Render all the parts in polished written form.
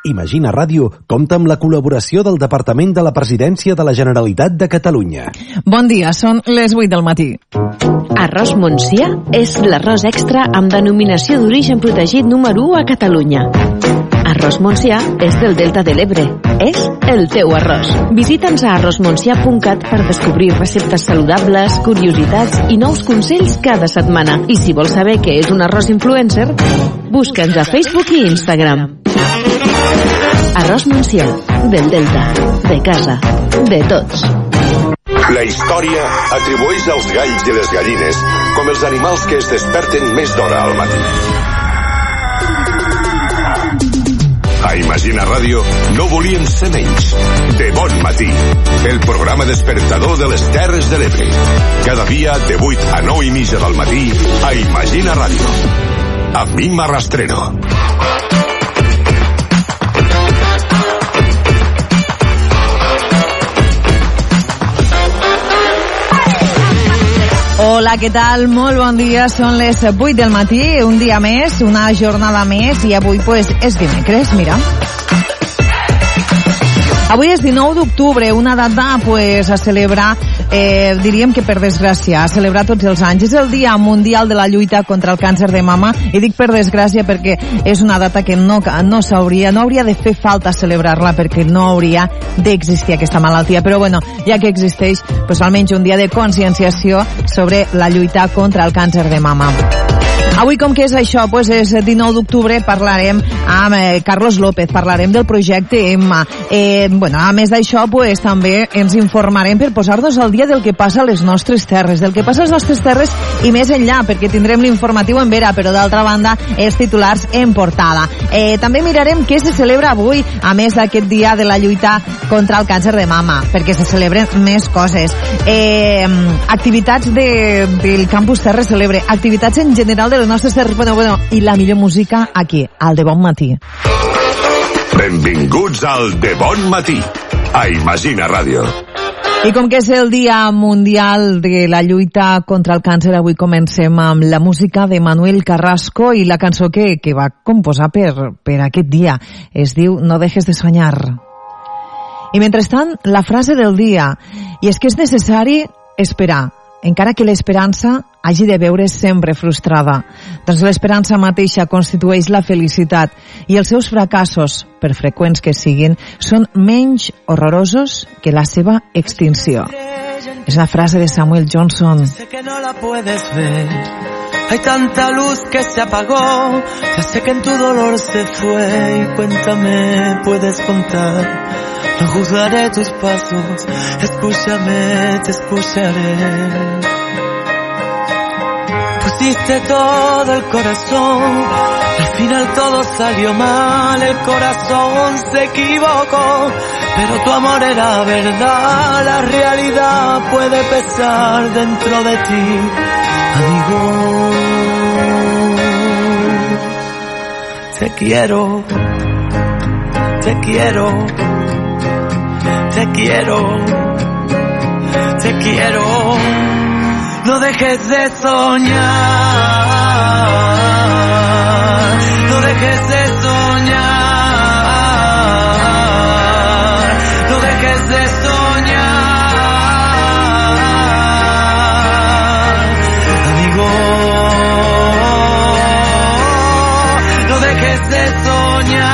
Imagina Ràdio compta amb la col·laboració del Departament de la Presidència de la Generalitat de Catalunya. Bon dia, són les 8 del matí. Arròs Montsià és l'arròs extra amb denominació d'origen protegit número 1 a Catalunya. Arròs Montsià és del Delta de l'Ebre. És el teu arròs. Visita'ns a arrosmontsià.cat per descobrir receptes saludables, curiositats i nous consells cada setmana. I si vols saber què és un arròs influencer, busca'ns a Facebook i Instagram. Arròs Montsià, del Delta, de casa, de tots. La història atribueix als galls i les gallines com els animals que es desperten més d'hora al matí. A Imagina Ràdio no volíem ser menys. De bon matí, el programa despertador de les Terres de l'Ebre. Cada dia de 8 a 9 i mitja del matí a Imagina Ràdio. Amb Imma Rastrero. Hola, què tal? Molt bon dia, són les 8 del matí, un dia més, una jornada més, i avui pues és dimecres, mira. Avui és 19 d'octubre, una data pues a celebrar, diríem que per desgràcia, a celebrar tots els anys. És el Dia Mundial de la Lluita contra el Càncer de Mama, i dic per desgràcia perquè és una data que no hauria de fer falta celebrar-la, perquè no hauria d'existir aquesta malaltia. Però bueno, ja que existeix, pues almenys un dia de conscienciació sobre la lluita contra el càncer de mama. Avui, com que és això, pues és 19 d'octubre, parlarem amb Carlos López, parlarem del projecte Emma. A més d'això, pues també ens informarem per posar-nos al dia del que passa a les nostres terres, del que passa a les nostres terres i més enllà, perquè tindrem l'informatiu en vera, però d'altra banda els titulars en portada. També mirarem què se celebra avui, a més d'aquest dia de la lluita contra el càncer de mama, perquè se celebren més coses. Activitats del Campus Terres Celebre, activitats en general de les nostres terres, i la millor música aquí, al De Bon Matí. Benvinguts al De Bon Matí, a Imagina Ràdio. I com que és el Dia Mundial de la Lluita contra el Càncer, avui comencem amb la música de Manuel Carrasco i la cançó que va composar per aquest dia. Es diu No dejes de soñar. I mentrestant, la frase del dia, i és que és necessari esperar, encara que l'esperança hagi de veure's sempre frustrada. Doncs l'esperança mateixa constitueix la felicitat i els seus fracassos, per freqüents que siguin, són menys horrorosos que la seva extinció. És la frase de Samuel Johnson. Sé que no la puedes ver. Hay tanta luz que se apagó. Ya sé que en tu dolor se fue. Y cuéntame, puedes contar. No juzgaré tus pasos. Escúchame, te escucharé. Pusiste todo el corazón, al final todo salió mal, el corazón se equivocó, pero tu amor era verdad, la realidad puede pesar dentro de ti, amigo. Te quiero, te quiero, te quiero, te quiero. No dejes de soñar, no dejes de soñar, no dejes de soñar, amigo, no dejes de soñar,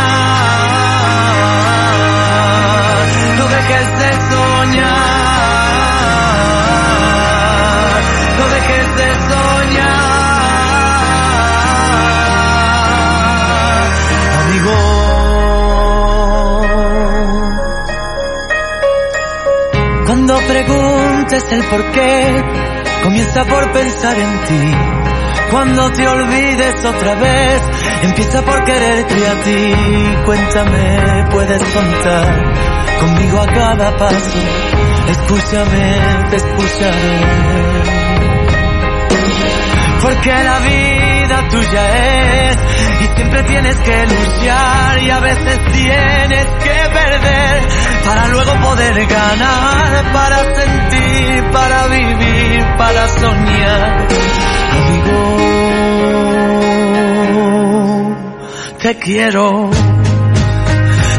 no dejes de soñar. Cuando preguntes el por qué, comienza por pensar en ti. Cuando te olvides otra vez, empieza por quererte a ti. Cuéntame, puedes contar conmigo a cada paso. Escúchame, te escucharé. Porque la vida tuya es, y siempre tienes que luchar, y a veces tienes que perder para luego poder ganar, para sentir, para vivir, para soñar. Amigo, te quiero,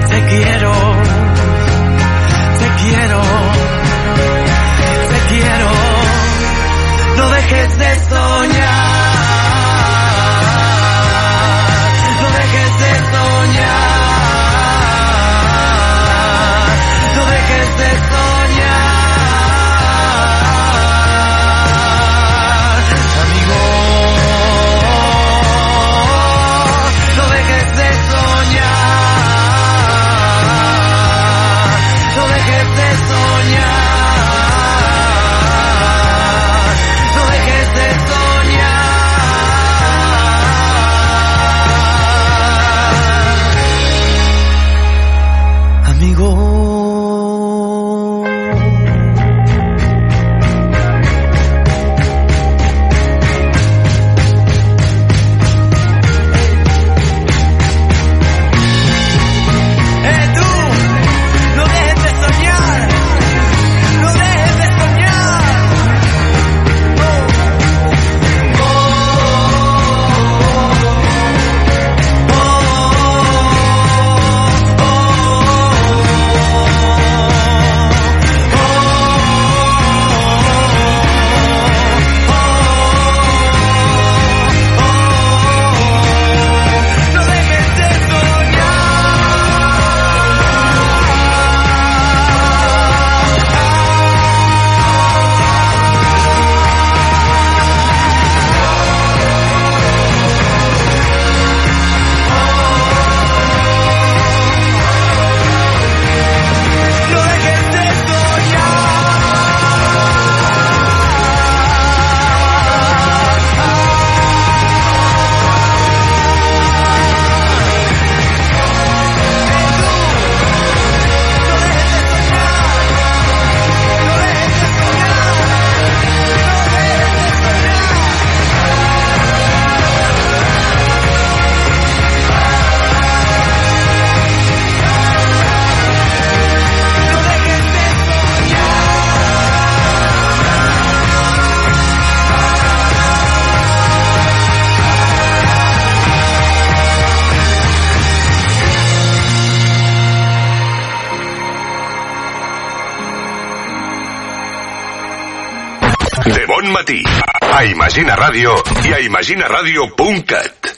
Matí. A Imagina Ràdio i a imaginaradio.cat.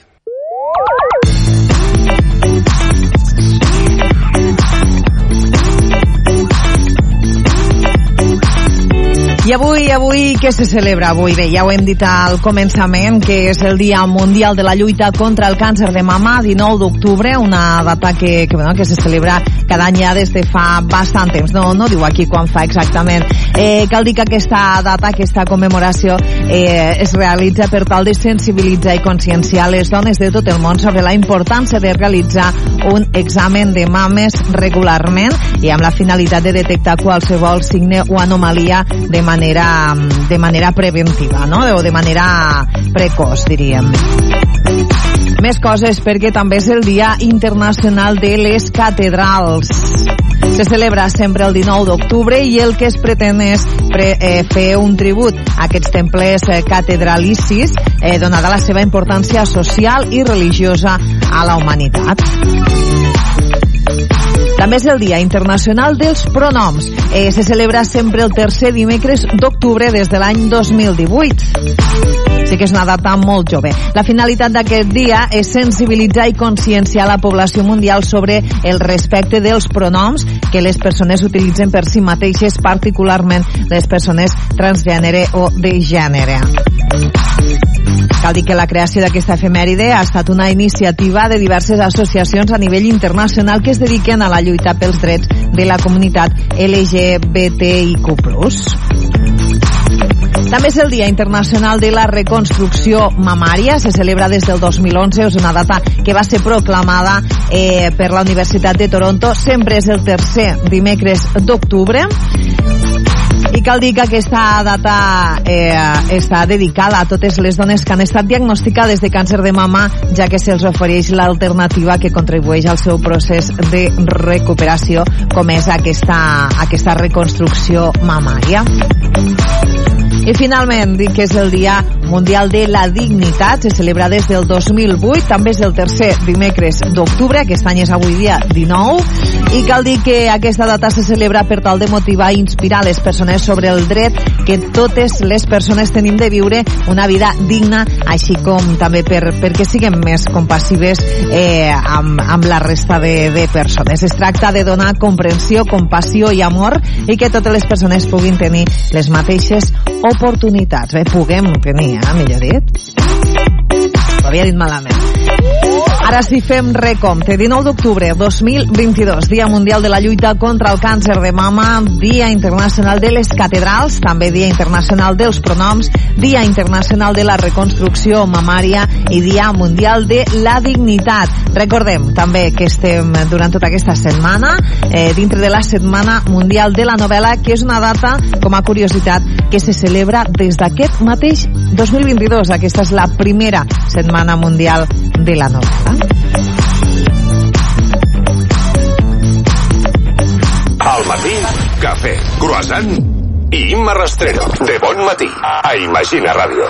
I avui, què se celebra avui? Bé, ja ho hem dit al començament, que és el Dia Mundial de la Lluita contra el Càncer de Mama, 19 d'octubre, una data que se celebra cada any ja des de fa bastant temps. No diu aquí quan fa exactament. Cal dir que aquesta data, aquesta commemoració, es realitza per tal de sensibilitzar i conscienciar les dones de tot el món sobre la importància de realitzar un examen de mames regularment i amb la finalitat de detectar qualsevol signe o anomalia de manera preventiva, no? O de manera precoç, diríem. Més coses, perquè també és el Dia Internacional de les Catedrals. Se celebra sempre el 19 d'octubre i el que es pretén és fer un tribut a aquests temples catedralicis, donada la seva importància social i religiosa a la humanitat. També és el Dia Internacional dels Pronoms. Se celebra sempre el tercer dimecres d'octubre des de l'any 2018. Sí que és una data molt jove. La finalitat d'aquest dia és sensibilitzar i conscienciar la població mundial sobre el respecte dels pronoms que les persones utilitzen per si mateixes, particularment les persones transgènere o de gènere. Cal dir que la creació d'aquesta efemèride ha estat una iniciativa de diverses associacions a nivell internacional que es dediquen a la lluita pels drets de la comunitat LGBTIQ+. També és el Dia Internacional de la Reconstrucció Mamària. Se celebra des del 2011. És una data que va ser proclamada per la Universitat de Toronto. Sempre és el tercer dimecres d'octubre. I cal dir que aquesta data està dedicada a totes les dones que han estat diagnosticades de càncer de mama, ja que se'ls ofereix l'alternativa que contribueix al seu procés de recuperació, com és aquesta reconstrucció mamària. I finalment, dic que és el Dia Mundial de la Dignitat. Se celebra des del 2008. També és el tercer dimecres d'octubre. Aquest any és avui dia 19. I cal dir que aquesta data se celebra per tal de motivar i inspirar les persones sobre el dret que totes les persones tenim de viure una vida digna, així com també perquè siguem més compassives amb la resta de persones. Es tracta de donar comprensió, compassió i amor i que totes les persones puguin tenir les mateixes oportunitats. Puguem tenir, millor dit. Ho havia dit malament. Ara sí, fem recompte. 19 d'octubre 2022, Dia Mundial de la Lluita contra el Càncer de Mama, Dia Internacional de les Catedrals, també Dia Internacional dels Pronoms, Dia Internacional de la Reconstrucció Mamària i Dia Mundial de la Dignitat. Recordem també que estem durant tota aquesta setmana dintre de la Setmana Mundial de la Novel·la, que és una data, com a curiositat, que se celebra des d'aquest mateix 2022. Aquesta és la primera Setmana Mundial de la Novel·la. Al matí, cafè, croissant i Imma Rastrero. De bon matí, a Imagina Ràdio.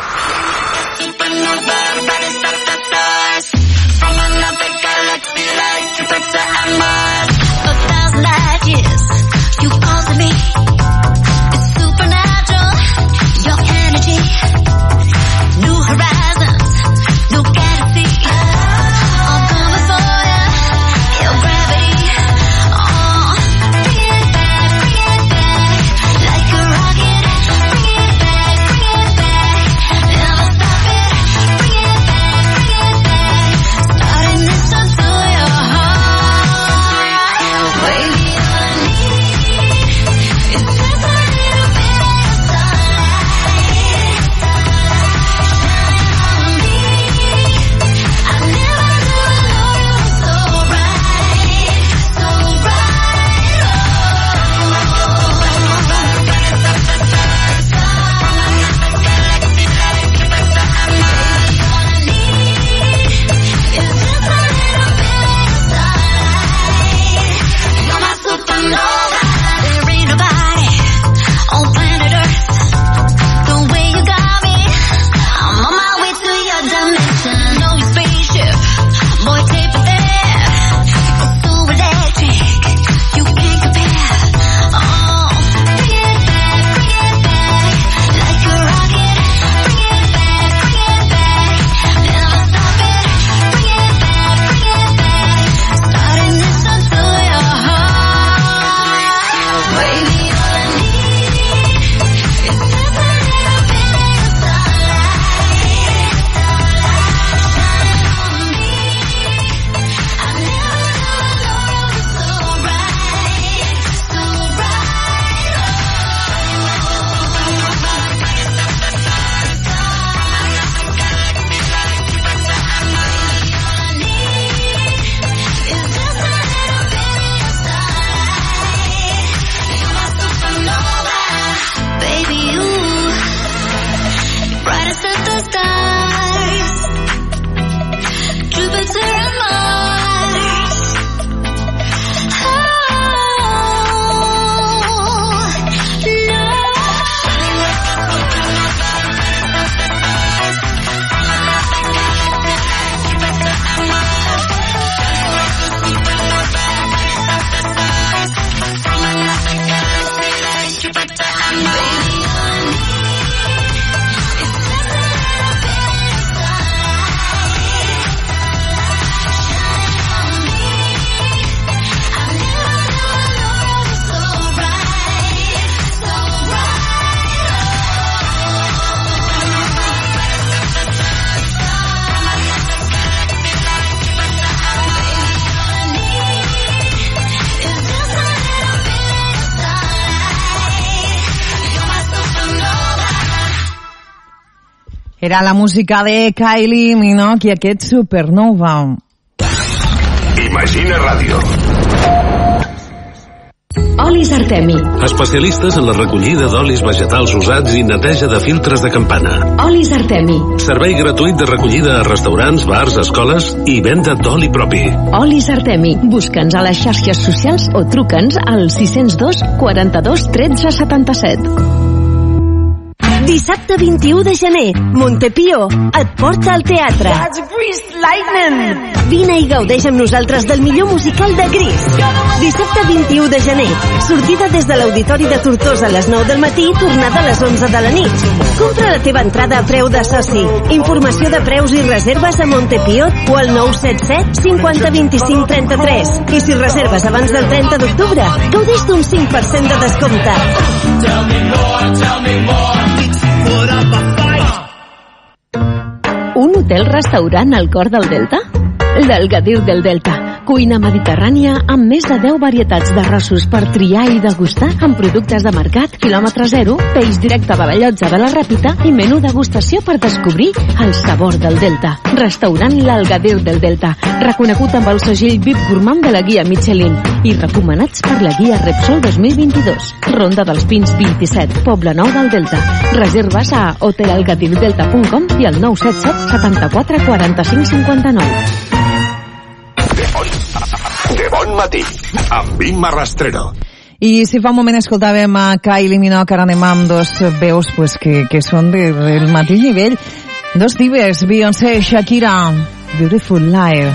Era la música de Kylie Minogue i aquest Supernova. Imagina Ràdio. Olis Artemi. Especialistes en la recollida d'olis vegetals usats i neteja de filtres de campana. Olis Artemi. Servei gratuït de recollida a restaurants, bars, escoles i venda d'oli propi. Olis Artemi. Busca'ns a les xarxes socials o truca'ns al 602 42 13 77. Dissabte 21 de gener, Montepío et porta al teatre. Vine i gaudeix amb nosaltres del millor musical de Gris. Dissabte 21 de gener, sortida des de l'Auditori de Tortosa a les 9 del matí i tornada a les 11 de la nit. Compra la teva entrada a preu de soci. Informació de preus i reserves a Montepío o al 977 50 25 33. I si reserves abans del 30 d'octubre, gaudeix d'un 5% de descompte. Un hotel-restaurant al cor del Delta? L'Algadir del Delta. Cuina mediterrània amb més de 10 varietats d'arrossos per triar i degustar amb productes de mercat, quilòmetre zero, peix directe de la Llotja de la Ràpita i menú degustació per descobrir el sabor del Delta. Restaurant l'Algadir del Delta, reconegut amb el segell VIP Gourmand de la guia Michelin i recomanats per la guia Repsol 2022. Ronda dels Pins 27, Poble Nou del Delta. Reserves a hotelalgadirdelta.com i al 977 74 45 59. De bon matí, amb Imma Rastrero. I si fa un moment escoltàvem a Kylie Minogue, ara anem amb dos veus pues, que són del mateix nivell. Dos divas, Beyoncé, Shakira, Beautiful Liar.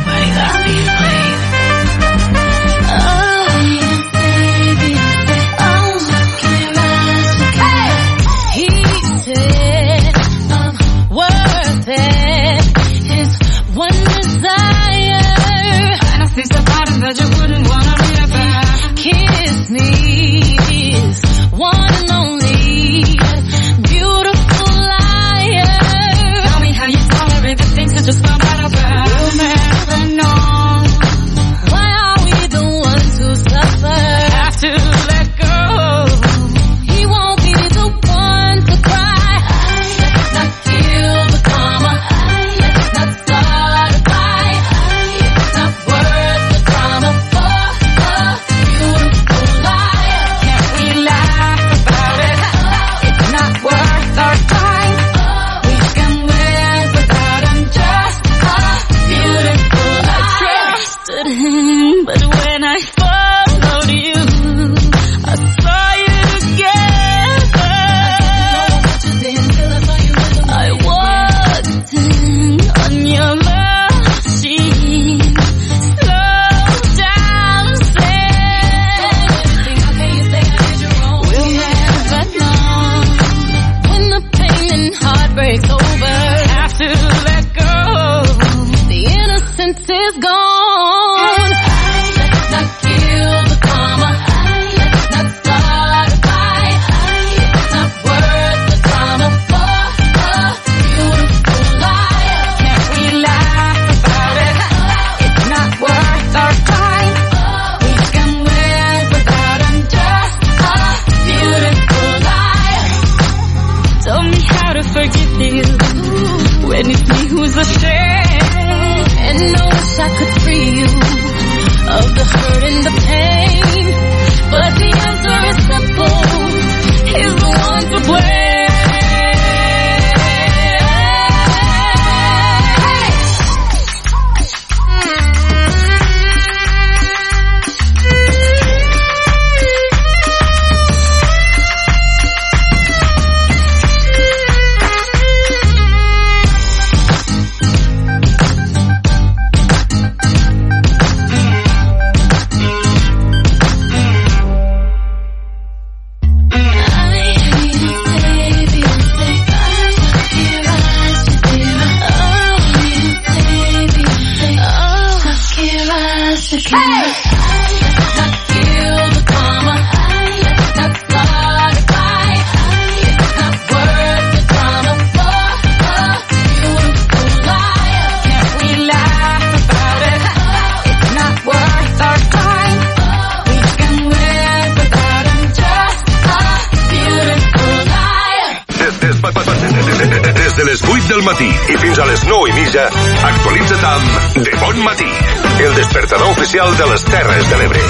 del matí i fins a les 9:30, actualitza't amb De Bon Matí, el despertador oficial de les Terres de l'Ebre.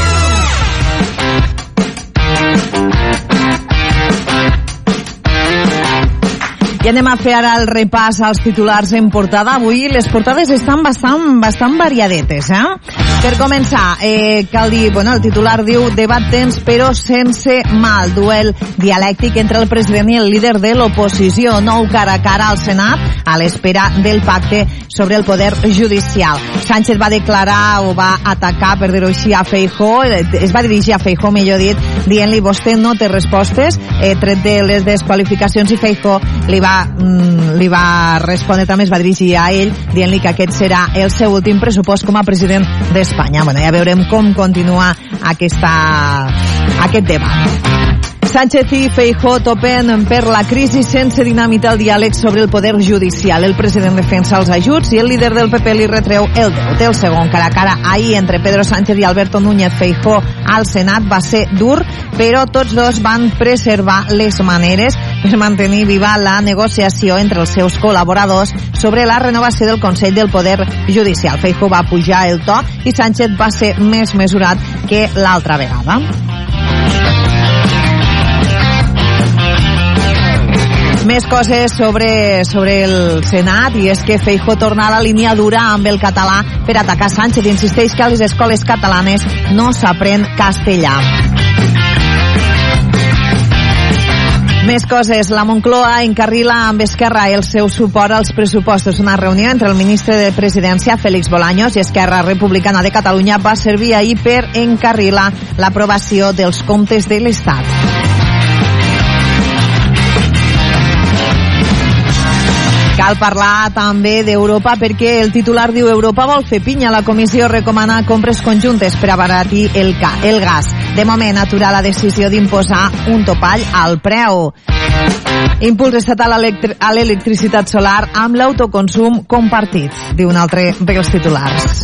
I anem a fer ara el repàs als titulars en portada. Avui les portades estan bastant variadetes, Per començar, cal dir, el titular diu debat tens però sense mal, duel dialèctic entre el president i el líder de l'oposició, nou cara a cara al Senat a l'espera del pacte sobre el poder judicial. Sánchez va declarar o va atacar, per dir-ho així, a Feijóo, es va dirigir a Feijóo, millor dit, dient-li vostè no té respostes, tret de les desqualificacions, i Feijóo li va respondre, també es va dirigir a ell dient-li que aquest serà el seu últim pressupost com a president d'Espanya. Ja veurem com continua aquest debat. Sánchez i Feijóo topen per la crisi sense dinamitar el diàleg sobre el poder judicial. El president defensa els ajuts i el líder del PP li retreu el deute. El segon cara a cara ahir entre Pedro Sánchez i Alberto Núñez Feijóo al Senat va ser dur, però tots dos van preservar les maneres per mantenir viva la negociació entre els seus col·laboradors sobre la renovació del Consell del Poder Judicial. Feijóo va pujar el to i Sánchez va ser més mesurat que l'altra vegada. Més coses sobre el Senat, i és que Feijóo torna a la línia dura amb el català per atacar Sánchez. Insisteix que a les escoles catalanes no s'aprèn castellà. Més coses. La Moncloa encarrila amb Esquerra el seu suport als pressupostos. Una reunió entre el ministre de Presidència, Félix Bolaños, i Esquerra Republicana de Catalunya va servir ahir per encarrilar l'aprovació dels comptes de l'Estat. Cal parlar també d'Europa perquè el titular diu Europa vol fer pinya. La Comissió recomana compres conjuntes per abaratir el gas. De moment, aturar la decisió d'imposar un topall al preu. Impuls estatal a l'electricitat solar amb l'autoconsum compartit, diu un altre dels titulars.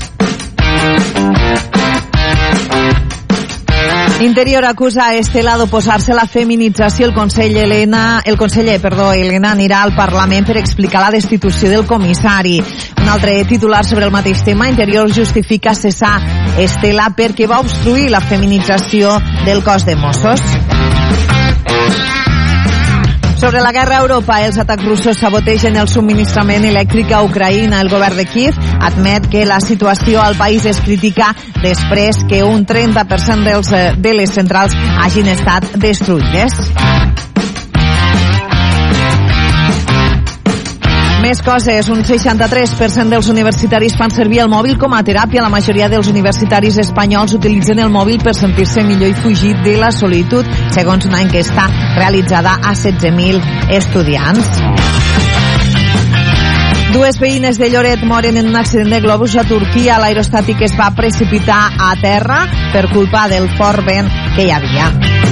Interior acusa a Estela d'oposar-se a la feminització. El conseller Elena anirà al Parlament per explicar la destitució del comissari. Un altre titular sobre el mateix tema. Interior justifica cessar Estela perquè va obstruir la feminització del cos de Mossos. Sobre la guerra a Europa, els atacs russos sabotegen el subministrament elèctric a Ucraïna. El govern de Kiev admet que la situació al país és crítica després que un 30% de les centrals hagin estat destruïdes. Més coses. Un 63% dels universitaris fan servir el mòbil com a teràpia. La majoria dels universitaris espanyols utilitzen el mòbil per sentir-se millor i fugir de la solitud, segons una enquesta realitzada a 16.000 estudiants. Dues veïnes de Lloret moren en un accident de globus a Turquia. L'aerostàtic es va precipitar a terra per culpa del fort vent que hi havia.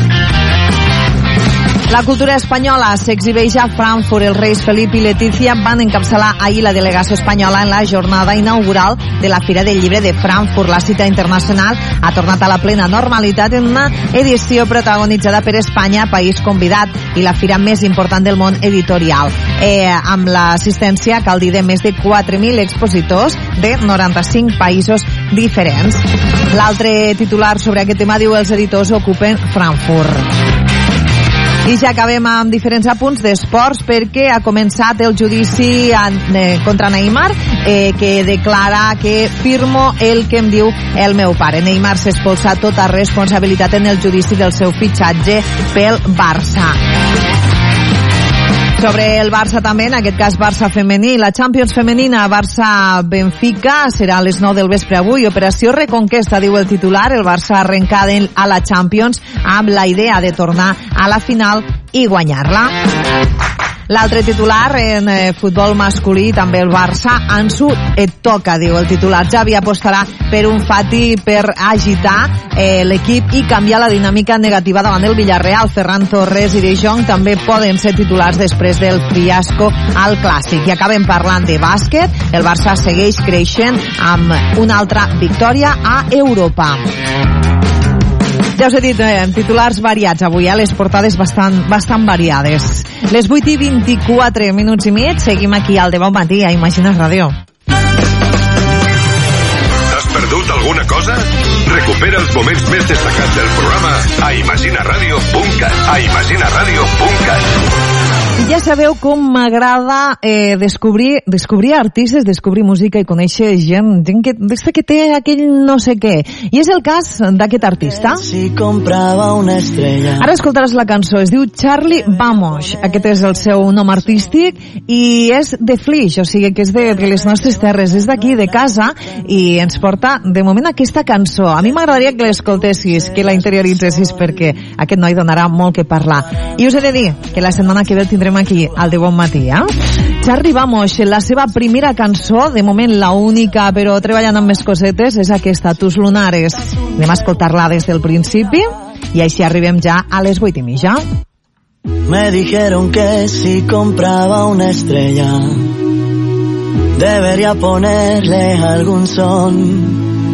La cultura espanyola s'exhibeix a Frankfurt. Els reis Felip i Letícia van encapçalar ahir la delegació espanyola en la jornada inaugural de la Fira del Llibre de Frankfurt. La cita internacional ha tornat a la plena normalitat en una edició protagonitzada per Espanya, país convidat, i la fira més important del món editorial, amb l'assistència, cal dir, de més de 4.000 expositors de 95 països diferents. L'altre titular sobre aquest tema diu els editors ocupen Frankfurt. I ja acabem amb diferents apunts d'esports perquè ha començat el judici contra Neymar, que declara que firmo el que em diu el meu pare. Neymar s'expulsa tota responsabilitat en el judici del seu fitxatge pel Barça. Sobre el Barça també, en aquest cas Barça femení, la Champions femenina Barça-Benfica serà a les 9 del vespre avui. Operació Reconquesta, diu el titular. El Barça arrenca a la Champions amb la idea de tornar a la final i guanyar-la. L'altre titular en futbol masculí, també el Barça, Ansu et toca, diu el titular. Xavi apostarà per un Fati per agitar l'equip i canviar la dinàmica negativa davant del Villarreal. Ferran Torres i De Jong també poden ser titulars després del fiasco al Clàssic. I acabem parlant de bàsquet. El Barça segueix creixent amb una altra victòria a Europa. Ja us he dit, titulars variats avui, les portades bastant variades. Les 8:24 minuts i mig, seguim aquí al De Bon Matí a Imagina Ràdio. T'has perdut alguna cosa? Recupera els moments més destacats del programa a imaginaradio.cat. A imaginaradio.cat. Ja sabeu com m'agrada descobrir artistes, descobrir música i conèixer gent que té aquell no sé què. I és el cas d'aquest artista. Si comprava una estrella. Ara escoltaràs la cançó, es diu Charlie Vamos. Aquest és el seu nom artístic i és de Flix, o sigui que és de les nostres terres, és d'aquí, de casa, i ens porta de moment aquesta cançó. A mi m'agradaria que l'escoltessis, que la interioritzessis, perquè aquest noi donarà molt que parlar. I us he de dir que la setmana que ve tindrem aquí al De Bon Matí, Charlie Vamos, la seva primera cançó, de moment la única, però treballant amb més cosetes, és aquesta, Tus Lunares. Anem a escoltar-la des del principi i així arribem ja a les 8:30. Me dijeron que si compraba una estrella debería ponerle algún son,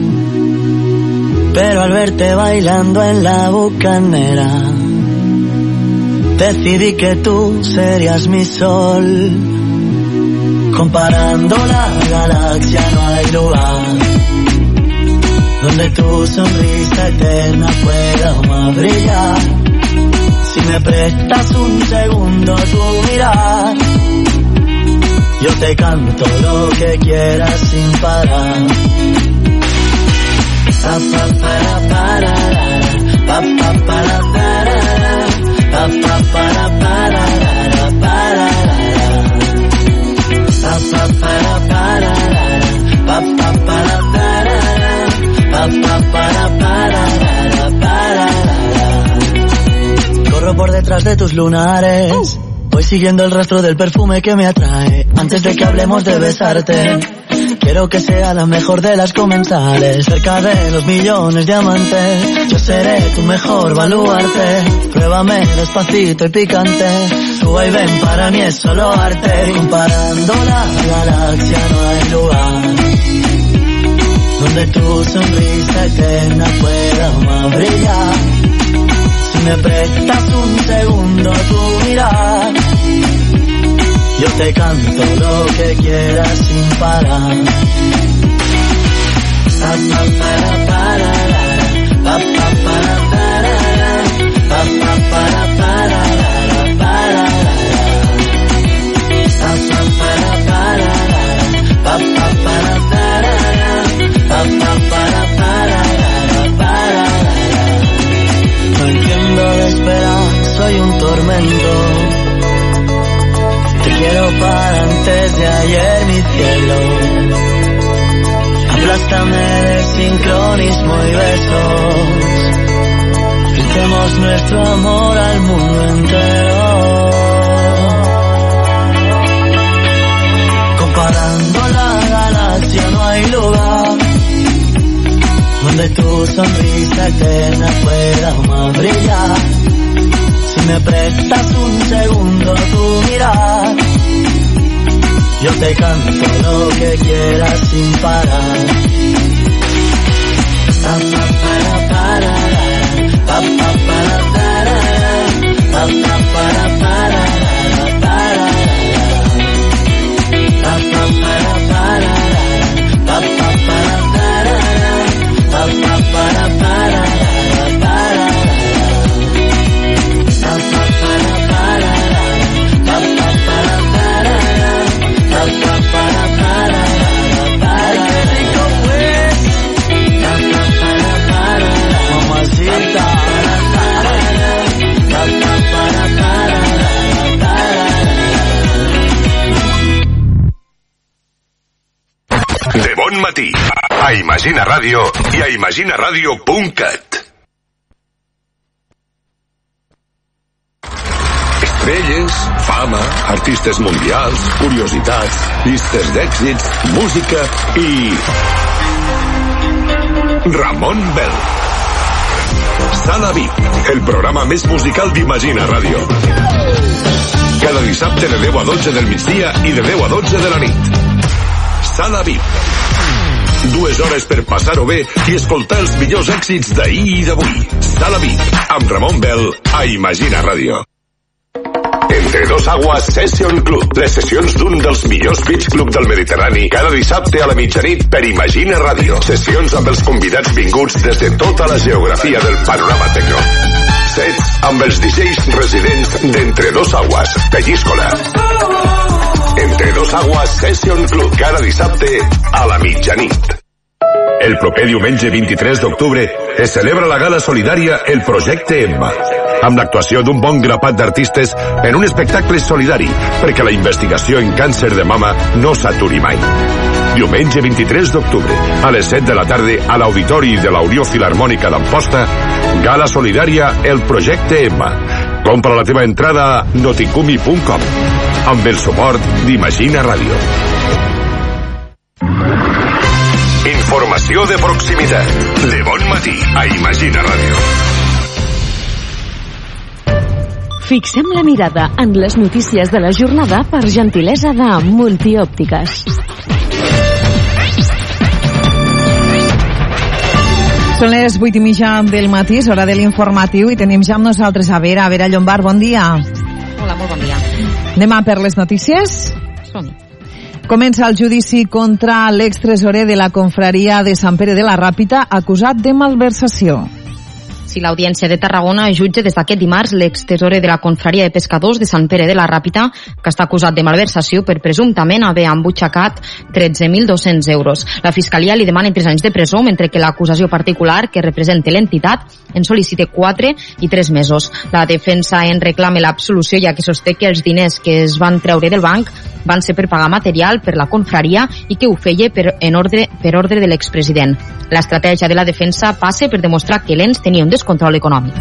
pero al verte bailando en la bucanera decidí que tú serías mi sol. Comparando la galaxia no hay lugar donde tu sonrisa eterna pueda más brillar. Si me prestas un segundo tu mirar, yo te canto lo que quieras sin parar. Pa pa para para pa pa para para pa pa para para para pa pa para para pa pa para para pa pa para para. Corro por detrás de tus lunares, voy siguiendo el rastro del perfume que me atrae. Antes de que hablemos de besarte, quiero que sea la mejor de las comensales. Cerca de los millones de amantes, yo seré tu mejor baluarte. Pruébame despacito y picante, suba y ven, para mí es solo arte. Comparando la galaxia no hay lugar donde tu sonrisa eterna pueda más brillar. Si me prestas un segundo tu mirar, yo te canto lo que quieras sin parar. Pa pa para para pa pa para para pa pa para para para pa pa para para pa pa para para pa pa para para para. No entiendo de esperar, soy un tormento. Te quiero para antes de ayer, mi cielo. Aplástame de sincronismo y besos. Gritemos nuestro amor al mundo entero. Comparando la galaxia no hay lugar donde tu sonrisa eterna pueda más brillar. Si me prestas un segundo tu mirar, yo te canto lo que quieras sin parar. Pa pa para para pa pa para para pa pa para para para pa pa para para pa pa para para pa pa para para para. De Bon Matí, a Imagina Ràdio i a imaginaradio.cat. Estrelles, fama, artistes mundials, curiositats, llistes d'èxits, música i... Ramon Bel. Sala VIP, el programa més musical d'Imagina Ràdio. Cada dissabte de 10 a 12 del migdia i de 10 a 12 de la nit. Sala VIP. 2 hores per passar-ho bé i escoltar els millors èxits d'ahir i d'avui. Sala VIP, amb Ramon Bell, a Imagina Ràdio. Entre Dos Aguas Session Club, les sessions d'un dels millors beach club del Mediterrani, cada dissabte a la mitjanit per Imagina Ràdio. Sessions amb els convidats vinguts des de tota la geografia del panorama tecno. Sets amb els DJs residents d'Entre Dos Aguas, Peñíscola. Entre Dos Aguas Session Club, cada dissabte a la mitjanit. El proper diumenge 23 d'octubre es celebra la gala solidària El Projecte Emma, amb l'actuació d'un bon grapat d'artistes en un espectacle solidari perquè la investigació en càncer de mama no s'aturi mai. Diumenge 23 d'octubre, a les 7 de la tarda, a l'Auditori de la Unió Filharmònica d'Amposta, gala solidària El Projecte Emma. Compra la teva entrada a noticumi.com amb el suport d'Imagina Ràdio. Informació de proximitat. De bon matí a Imagina Ràdio. Fixem la mirada en les notícies de la jornada per gentilesa de Multiòptiques. Són les 8:30 del matí, és hora de l'informatiu i tenim ja amb nosaltres a Vera Llombard, bon dia. Hola, molt bon dia. Anem a per les notícies? Som-hi. Comença el judici contra l'extresorer de la confraria de Sant Pere de la Ràpita, acusat de malversació. Si l'Audiència de Tarragona jutja des d'aquest dimarts l'extesorer de la confraria de pescadors de Sant Pere de la Ràpita, que està acusat de malversació per presumptament haver embutxacat 13.200 euros. La Fiscalia li demana 3 anys de presó, mentre que l'acusació particular que representa l'entitat en sol·licita 4 i 3 mesos. La defensa en reclama l'absolució, ja que sosté que els diners que es van treure del banc van ser per pagar material per la confraria i que ho feia per ordre de l'expresident. L'estratègia de la defensa passa per demostrar que l'ENS tenia un descontrol econòmic.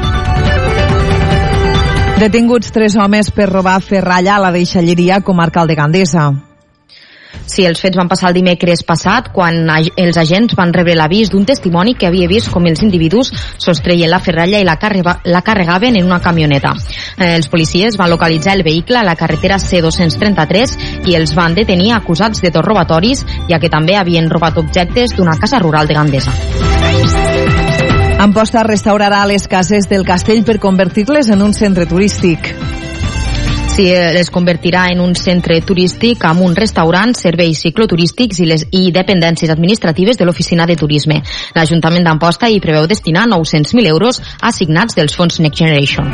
Detinguts 3 homes per robar ferralla a la deixalleria comarcal de Gandesa. Sí, els fets van passar el dimecres passat, quan els agents van rebre l'avís d'un testimoni que havia vist com els individus sostreien la ferralla i la carregaven en una camioneta. Els policies van localitzar el vehicle a la carretera C233 i els van detenir acusats de 2 robatoris, ja que també havien robat objectes d'una casa rural de Gandesa. Amposta restaurarà les cases del castell per convertir-les en un centre turístic. Sí, les convertirà en un centre turístic amb un restaurant, serveis cicloturístics i dependències administratives de l'Oficina de Turisme. L'Ajuntament d'Amposta hi preveu destinar 900.000 euros assignats dels fons Next Generation.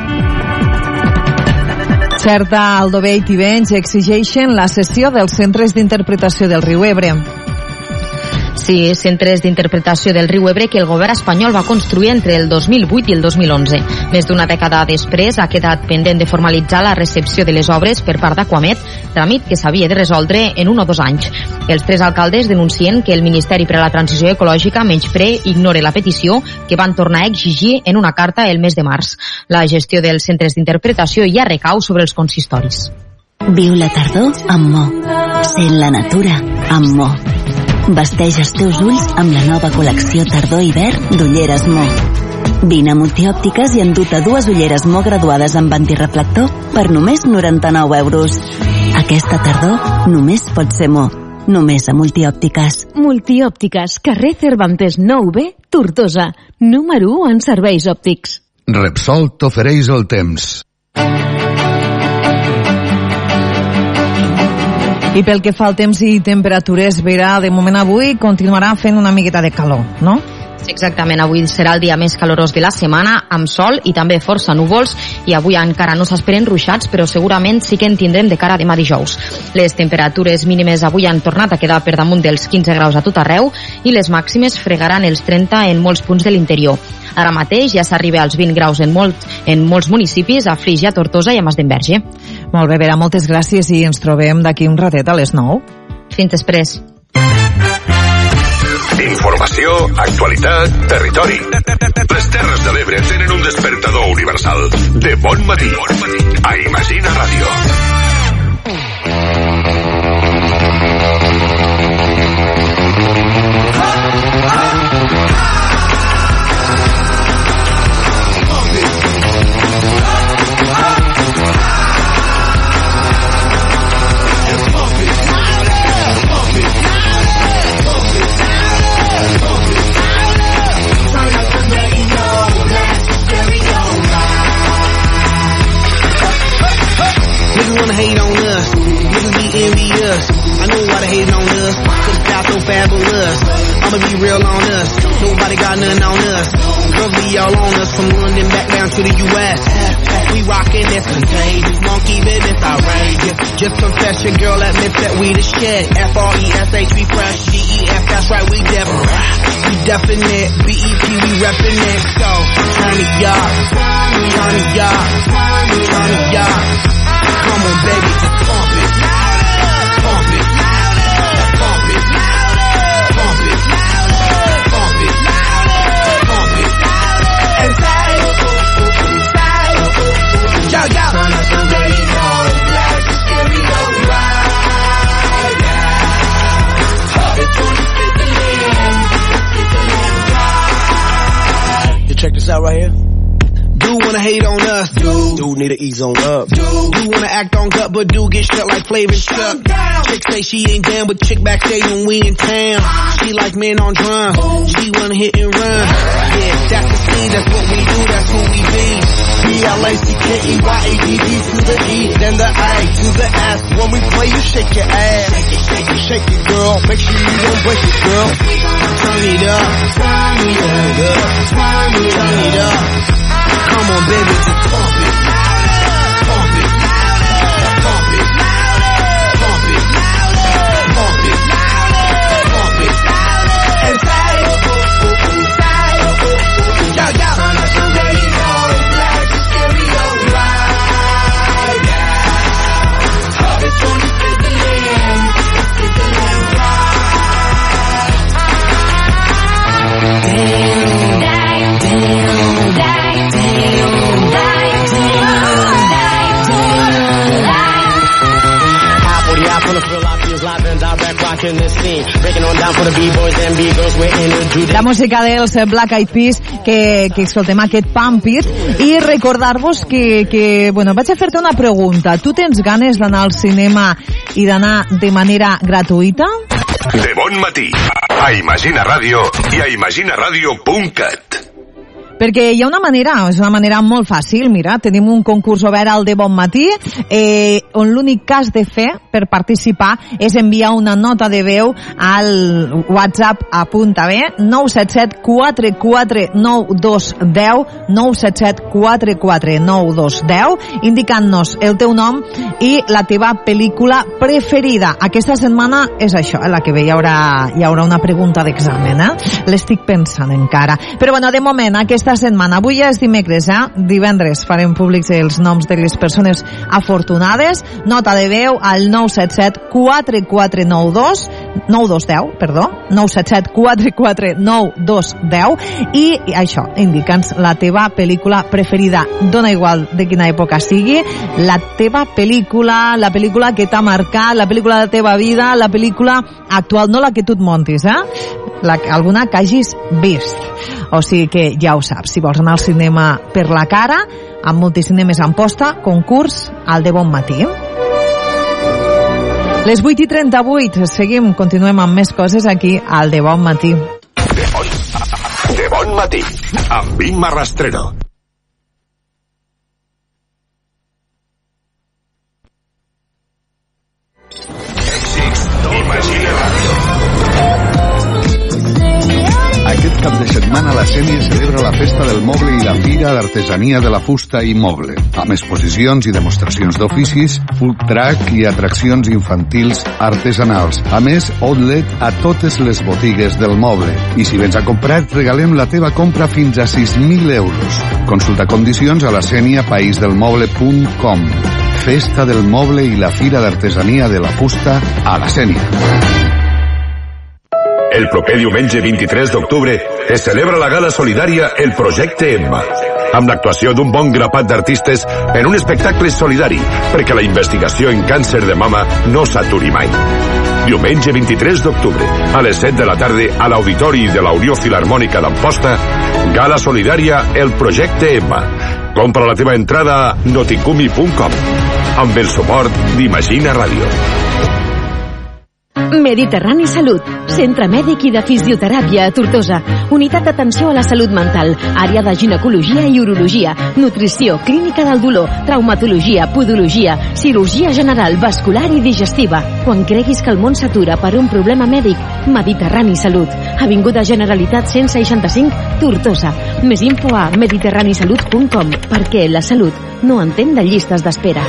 Certa, Aldover i Tivenys exigeixen la cessió dels centres d'interpretació del riu Ebre. Sí, centres d'interpretació del riu Ebre que el govern espanyol va construir entre el 2008 i el 2011. Més d'una dècada després ha quedat pendent de formalitzar la recepció de les obres per part d'Aquamet, tràmit que s'havia de resoldre en 1 o 2 anys. Els 3 alcaldes denuncien que el Ministeri per a la Transició Ecològica menysprea i ignora la petició que van tornar a exigir en una carta el mes de març. La gestió dels centres d'interpretació ja recau sobre els consistoris. Viu la tardor amb Mo. Sent la natura amb Mo. Vesteix els teus ulls amb la nova col·lecció tardor-hivern d'ulleres Mo. Vine a Multiòptiques i enduta 2 ulleres Mo graduades amb antireflector per només 99 euros. Aquesta tardor només pot ser Mo. Només a Multiòptiques. Multiòptiques, carrer Cervantes 9B, Tortosa. Número 1 en serveis òptics. Repsol t'ofereix el temps. I pel que fa al temps i temperatures, Vera, de moment avui continuarà fent una miqueta de calor, no? Sí, exactament, avui serà el dia més calorós de la setmana, amb sol i també força núvols, i avui encara no s'esperen ruixats, però segurament sí que en tindrem de cara a demà dijous. Les temperatures mínimes avui han tornat a quedar per damunt dels 15 graus a tot arreu i les màximes fregaran els 30 en molts punts de l'interior. Ara mateix ja s'arriba als 20 graus en molts municipis, a Flix i a Tortosa i a Mas d'Enverge. Molt bé, Vera, moltes gràcies i ens trobem d'aquí un ratet a les 9. Fins després. Informació, actualitat, territori. Les Terres de l'Ebre tenen un despertador universal. De bon matí. A Imagina Ràdio. know why they hating on us. Cause style so fabulous. I'ma be real on us. Nobody got nothing on us. Girls be all on us from London back down to the U.S. We rockin' this contagious. Monkey business outrageous. Just confess your girl admits that we the shit. F-R-E-S-H, we fresh. G-E-F, that's right, we different. We definite. B-E-P, we reppin' it. So, turn it up. Turn it up. Turn it up. Come on, baby, just pump it. Pump it. Pump it. Pump it. Pump it. Pump it. And say, yo, yo. You check this out right here. Do wanna hate on us, dude need to ease on up, dude wanna act on gut, but do get shut like Flavor Chuck. Chick say she ain't down, but chick backstage when we in town. She like men on drum, she wanna hit and run. Yeah, that's the scene, that's what we do, that's who we be. B-L-A-C-K-E-Y-A-D-D to the E, then the A to the S. When we play, you shake your ass. Shake it, girl. Make sure you don't break it, girl. Turn it up. Turn it up. Come on, baby, just pump it. Pump it. Pump it. Pump it. Pump it. Pump it. And say, yo, yo. La música dels Black Eyed Peas que escoltem aquest Pump It, i recordar-vos que bueno, vaig a fer-te una pregunta. Tu tens ganes d'anar al cinema i d'anar de manera gratuïta? De bon matí a Imagina Ràdio i a imaginaradio.cat. Perquè hi ha una manera, és una manera molt fàcil. Mira, tenim un concurs obert al De Bon Matí, on l'únic que has de fer per participar és enviar una nota de veu al WhatsApp, apunta bé, 977 44 9210, 977 44 9210, indicant-nos el teu nom i la teva pel·lícula preferida. Aquesta setmana és això, la que ve, hi haurà una pregunta d'examen, l'estic pensant encara. Però bueno, de moment, aquesta setmana, avui ja és dimecres, divendres farem públics els noms de les persones afortunades. Nota de veu al 977 4492 9210, perdó, 977 44 9210, i això, indica'ns la teva pel·lícula preferida. Dona igual de quina època sigui, la teva pel·lícula, la pel·lícula que t'ha marcat, la pel·lícula de la teva vida, la pel·lícula actual, no la que tu et montis, alguna que hagis vist. O sigui que ja ho saps, si vols anar al cinema per la cara, amb Multicinemes Amposta, concurs al De Bon Matí. Les 8:38, seguim, continuem amb més coses aquí al De Bon Matí. De Bon Matí, amb Imma Rastrero. Imagina Ràdio. Aquest cap de setmana la Sénia celebra la festa del moble i la fira d'artesania de la fusta i moble, amb exposicions i demostracions d'oficis, food truck i atraccions infantils artesanals. A més, outlet a totes les botigues del moble. I si vens a comprar, et regalem la teva compra fins a 6.000 euros. Consulta condicions a la Sénia paisdelmoble.com. Festa del moble i la fira d'artesania de la fusta a la Sénia. El proper diumenge 23 d'octubre es celebra la gala solidària El Projecte Emma, amb l'actuació d'un bon grapat d'artistes en un espectacle solidari perquè la investigació en càncer de mama no s'aturi mai. Diumenge 23 d'octubre, a les 7 de la tarda, a l'Auditori de la Unió Filharmònica d'Amposta, gala solidària El Projecte Emma. Compra la teva entrada a noticumi.com amb el suport d'Imagina Ràdio. Mediterrani Salut, centre mèdic i de fisioteràpia a Tortosa. Unitat d'atenció a la salut mental, àrea de ginecologia i urologia, nutrició, clínica del dolor, traumatologia, podologia, cirurgia general, vascular i digestiva. Quan creguis que el món s'atura per un problema mèdic, Mediterrani Salut. Avinguda Generalitat 165, Tortosa. Més info a mediterranisalut.com, perquè la salut no entén de llistes d'espera.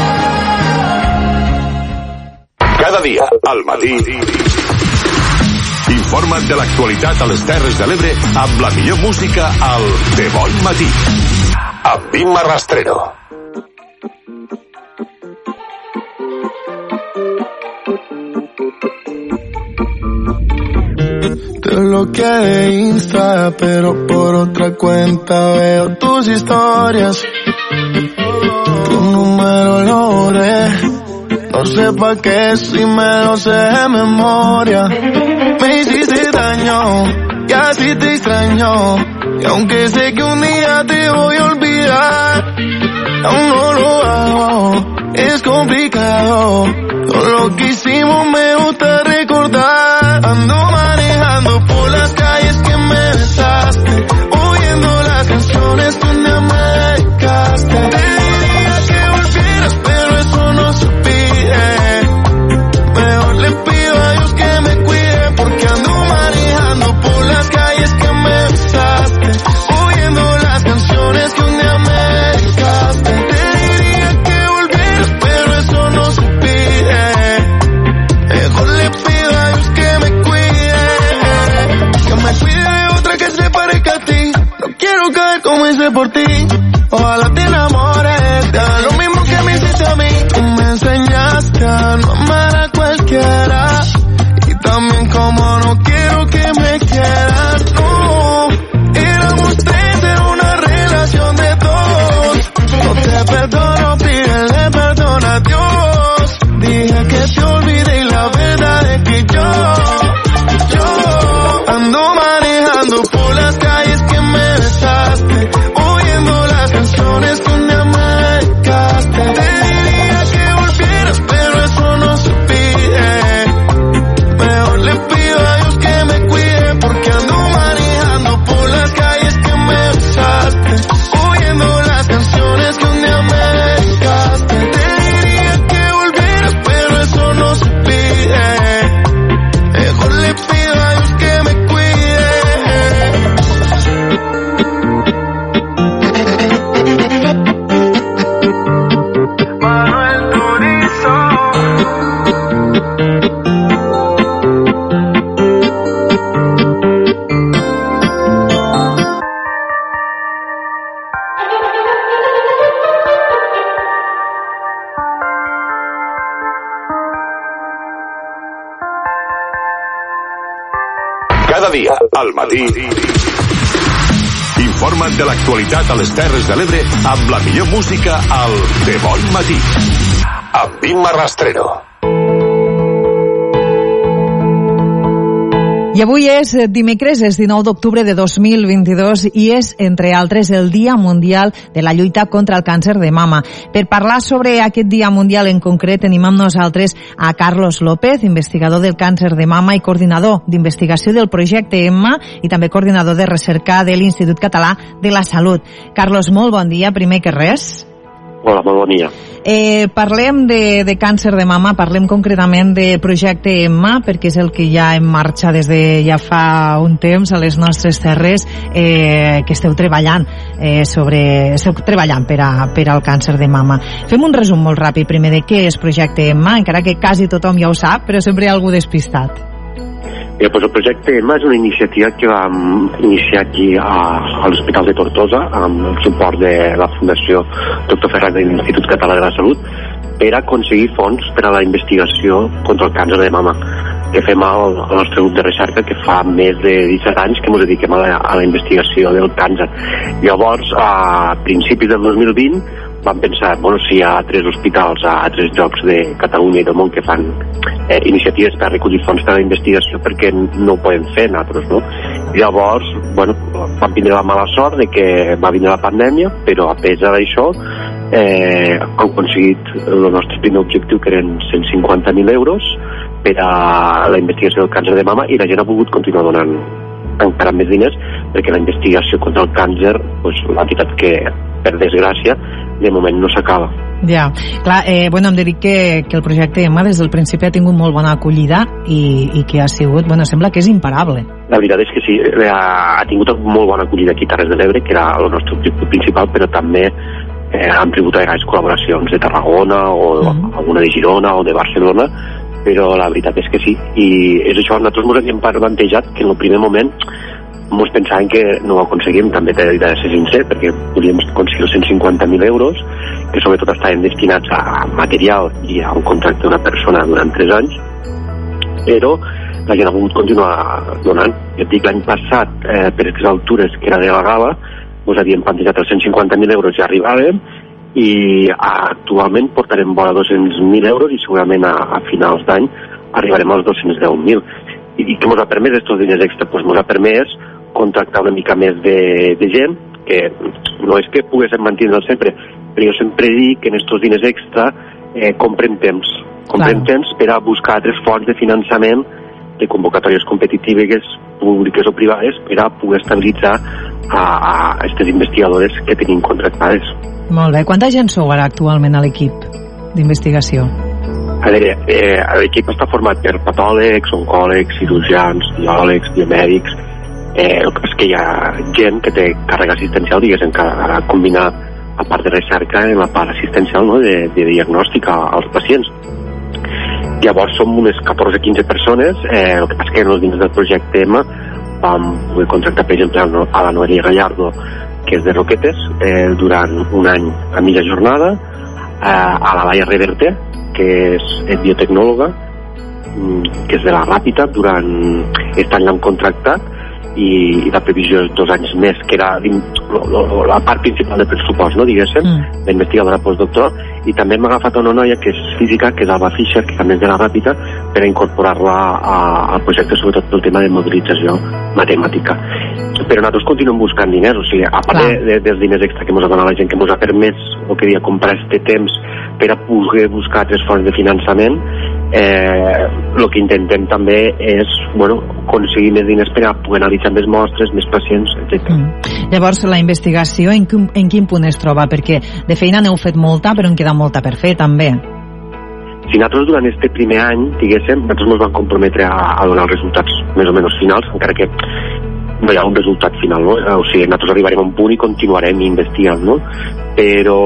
Cada dia, al matí, informa't de l'actualitat a les Terres de l'Ebre amb la millor música al De Bon Matí, amb Imma Rastrero. Te bloqueé de Insta, pero por otra cuenta veo tus historias. Tu número lo borré. No sé pa' qué si me lo sé de memoria. Me hiciste daño y así te extraño. Y aunque sé que un día te voy a olvidar, aún no lo hago, es complicado. Todo lo que hicimos me gusta recordar. Ando manejando por las calles que me besaste, oyendo las canciones que un día me dedicaste. Te diría que volvieras, pero eso no se pide. Mejor le pido a Dios que me cuide, porque ando manejando por las calles que me besaste, oyendo las canciones que un día me dedicaste. Te diría que volvieras, pero eso no se pide. Mejor le pido a Dios que me cuide de otra que se parezca a ti. No quiero caer como hice por ti. Ojalá te enamores, te haga lo mismo que me hiciste a mí. Tú me enseñaste a no amar a cualquiera, y también como no quiero que me quieras. No, éramos tres, era una relación de dos. No te perdono, pídele perdón a Dios. Dije que te olvidé y la verdad es que yo ando manejando por las calles que me besaste, oyendo las canciones que un día me dedicaste. Te diría que volvieras, pero eso no se pide. Mejor le pido a Dios que me cuide, porque ando manejando por las calles que me besaste, oyendo las canciones que un día me dedicaste. Te diría que volvieras, pero eso no se pide. Mejor le pido a Dios que me cuide. Manuel Turizo. Cada dia, al matí, informa't de l'actualitat a les Terres de l'Ebre amb la millor música al De Bon Matí, amb Imma Rastrero. I avui és dimecres, és 19 d'octubre de 2022 i és, entre altres, el Dia Mundial de la Lluita contra el Càncer de Mama. Per parlar sobre aquest Dia Mundial en concret tenim amb nosaltres a Carlos López, investigador del càncer de mama i coordinador d'investigació del projecte EMMA i també coordinador de recerca de l'Institut Català de la Salut. Carlos, molt bon dia, primer que res. Hola, molt bon dia. Parlem de càncer de mama, parlem concretament de projecte EMMA, perquè és el que ja en marxa des de ja fa un temps a les nostres terres, que esteu treballant per al càncer de mama. Fem un resum molt ràpid primer de què és projecte EMMA, encara que quasi tothom ja ho sap, però sempre hi ha algú despistat. Bé, doncs el projecte EMMA és una iniciativa que vam iniciar aquí a l'Hospital de Tortosa amb el suport de la Fundació Dr. Ferran de l'Institut Català de la Salut per aconseguir fons per a la investigació contra el càncer de mama que fem al nostre grup de recerca, que fa més de 17 anys que ens dediquem a la investigació del càncer. Llavors, a principis del 2020 vam pensar, bueno, si hi ha 3 hospitals a 3 llocs de Catalunya i del món que fan iniciatives per recollir fons per a la investigació, perquè no ho podem fer nosaltres, no? I llavors, bueno, vam tindre la mala sort de que va vindre la pandèmia, però a pesar d'això hem aconseguit el nostre primer objectiu, que eren 150.000 euros, per a la investigació del càncer de mama, i la gent ha volgut continuar donant encara més diners perquè la investigació contra el càncer, la veritat que, per desgràcia, de moment no s'acaba. Ja, clar, hem de dir que el projecte EMMA des del principi ha tingut molt bona acollida i que ha sigut, sembla que és imparable. La veritat és que sí, ha tingut molt bona acollida aquí a Terres de l'Ebre, que era el nostre objectiu principal, però també han tingut vegades col·laboracions de Tarragona o alguna de Girona o de Barcelona, però la veritat és que sí, i és això, nosaltres ens havíem plantejat que en el primer moment ens pensàvem que no ho aconseguim, també t'he de ser sincer, perquè volíem aconseguir 150.000 euros, que sobretot estaven destinats a material i a un contracte d'una persona durant 3 anys, però la gent ha volgut continuar donant. Jo et dic, l'any passat, per aquestes altures que era de la gala, ens havíem plantejat els 150.000 euros, ja arribàvem, i actualment portarem vora 200.000 euros i segurament a finals d'any arribarem als 210.000. I què ens ha permès aquests diners extra? Doncs ens ha permès contractar una mica més de gent, que no és que poguéssim mantenir-los sempre, però jo sempre dic que en aquests diners extra compren temps per a buscar altres fonts de finançament de convocatòries competitives públiques o privades per a poder estabilitzar a aquestes investigadores que tenim contractades. Molt bé. Quanta gent sou ara actualment a l'equip d'investigació? A veure, l'equip està format per patòlegs, oncòlegs, cirurgians, biòlegs, biomèdics. El que és que hi ha gent que té càrrega assistencial, diguéssim, que ha de combinar, a part de recerca, en la part assistencial, no?, de diagnòstic als pacients. Llavors som unes 14-15 persones. El que passa que en els dins del projecte EMMA vam poder contractar, per exemple, a la Noelia Gallardo, que és de Roquetes, durant un any a mitja jornada, a la Laia Reverte, que és biotecnòloga, que és de la Ràpita, durant aquest any l'hem contractat, i la previsió és 2 anys més, que era la part principal del pressupost, no, diguéssim, d'investigadora postdoctoral. I també hem agafat una noia que és física, que és Alba Fischer, que també és de la Ràpita, per a incorporar-la al projecte, sobretot pel tema de modelització matemàtica. Però nosaltres continuem buscant diners, o sigui, a part dels diners extra que ens ha donat la gent, que ens ha permès, el que deia, comprar aquest temps per a poder buscar altres fonts de finançament, el que intentem també és aconseguir més diners per a poder analitzar més mostres, més pacients, etc. Llavors, la investigació en quin punt es troba? Perquè de feina n'heu fet molta, però en queda molta per fer, també. Si nosaltres durant aquest primer any, diguéssim, nosaltres ens vam comprometre a donar els resultats més o menys finals, encara que no hi ha un resultat final, no? O sigui, nosaltres arribarem a un punt i continuarem investigant, no? Però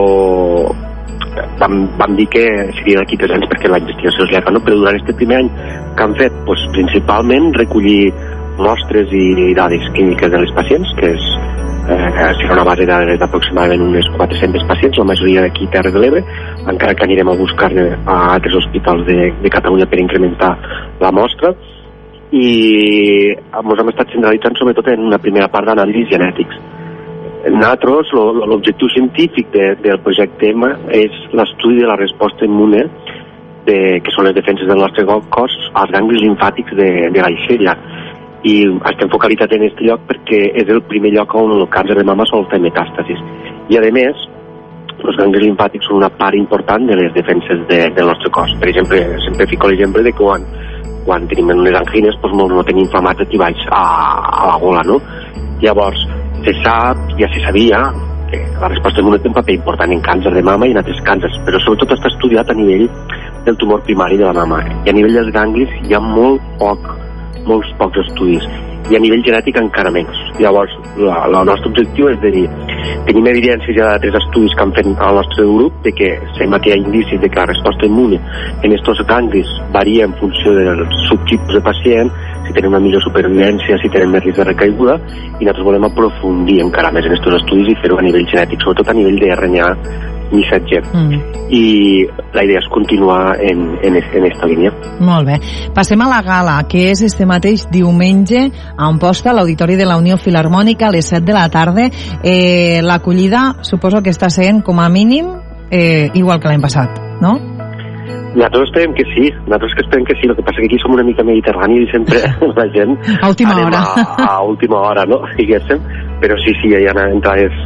vam dir que seria d'aquí 3 anys perquè la investigació és llarga, no? Però durant aquest primer any que han fet, principalment recollir mostres i dades clíniques de les pacients, que serà una base de dades d'aproximadament unes 400 pacients, la majoria d'aquí a Terres de l'Ebre, encara que anirem a buscar a altres hospitals de Catalunya per incrementar la mostra, i ens hem estat centralitzant sobretot en una primera part d'anàlisis genètics. Nosaltres, l'objectiu científic del projecte EMMA és l'estudi de la resposta immune, que són les defenses del nostre cos, als ganglis limfàtics de l'aixella. I estem focalitzats en aquest lloc perquè és el primer lloc on el càncer de mama sol fer metàstasis. I, a més, els ganglis limfàtics són una part important de les defenses del nostre cos. Per exemple, sempre fico l'exemple de que quan tenim unes angines no tenim inflamats aquí baix a la gola, no? Llavors, se sap, ja se sabia, que la resposta immune té un paper important en càncer de mama i en altres càncers, però sobretot està estudiat a nivell del tumor primari de la mama. I a nivell dels ganglis hi ha molts pocs estudis, i a nivell genètic encara menys. Llavors, el nostre objectiu és de dir, tenim evidències ja d'altres estudis que han fet al nostre grup de que sembla que hi ha indicis de que la resposta immune en aquests ganglis varia en funció del subtipus de pacient, si tenen una millor supervivència, si tenen més risc de recaiguda, i nosaltres volem aprofundir encara més en aquests estudis i fer-ho a nivell genètic, sobretot a nivell de RNA missatger. I la idea és continuar en aquesta línia. Molt bé. Passem a la gala, que és este mateix diumenge a Amposta, a l'Auditori de la Unió Filharmònica, a les 7 de la tarda. L'acollida suposo que està sent com a mínim igual que l'any passat, no? Nosaltres esperem que sí, el que passa que aquí som una mica mediterrani i sempre la gent a última hora, no? Diguéssim, però sí, hi ha entrades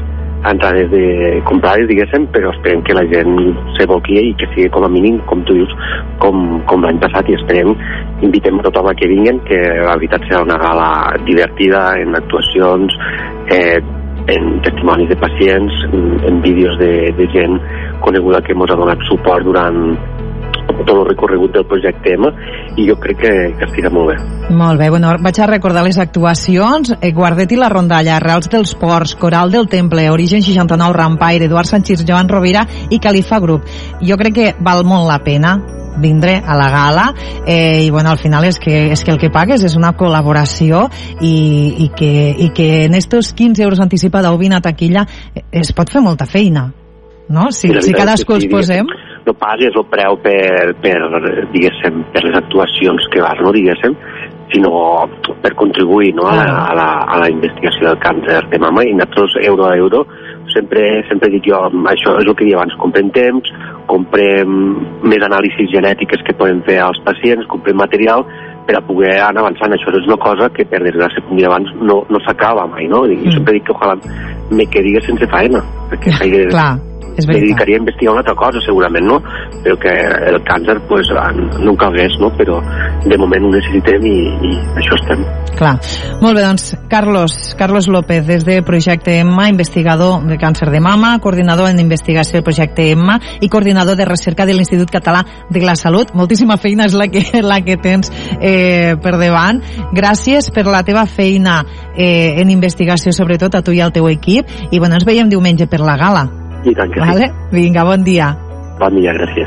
entrades comprades, diguéssim, però esperem que la gent s'evoqui i que sigui com a mínim, com tu dius, com l'any passat, i esperem, invitem a tothom a que vinguin, que la veritat serà una gala divertida, en actuacions, en testimonis de pacients, en vídeos de gent coneguda que ens ha donat suport durant tot el recorregut del projecte EMA, i jo crec que estirà molt bé. Molt bé, bueno, vaig a recordar les actuacions: Guardet i la Rondalla, Reals dels Ports, Coral del Temple, Origen 69, Rampaire, Eduard Sanchis, Joan Rovira i Califa Group. Jo crec que val molt la pena vindre a la gala, i bueno, al final és que el que pagues és una col·laboració, i que en estos 15 euros anticipada o 20 a taquilla es pot fer molta feina, no? Si cadascú els posem... No pagues el preu per diguéssim, per les actuacions que vas, no, diguéssim, sinó per contribuir, no, a la investigació del càncer de mama, i nosaltres, euro a euro, sempre dic jo, això és el que dic abans, comprem temps, comprem més anàlisis genètiques que podem fer als pacients, comprem material per a poder anar avançant. Això és una cosa que, per desgràcia, com deia abans, no s'acaba mai, no? I sempre dic que ojalà me quedi sense faena, perquè Clar. Me dedicaria a investigar una altra cosa, segurament, no? Però que el càncer, pues, no calgués, no? Però de moment ho necessitem i això estem. Clar. Molt bé, doncs, Carlos López, des de Projecte EMMA, investigador de càncer de mama, coordinador en investigació del Projecte EMMA i coordinador de recerca de l'Institut Català de la Salut. Moltíssima feina és la que tens per davant. Gràcies per la teva feina en investigació, sobretot a tu i al teu equip, i bueno, ens veiem diumenge per la gala. I tant que sí. Vinga, bon dia. Bon dia, gràcies.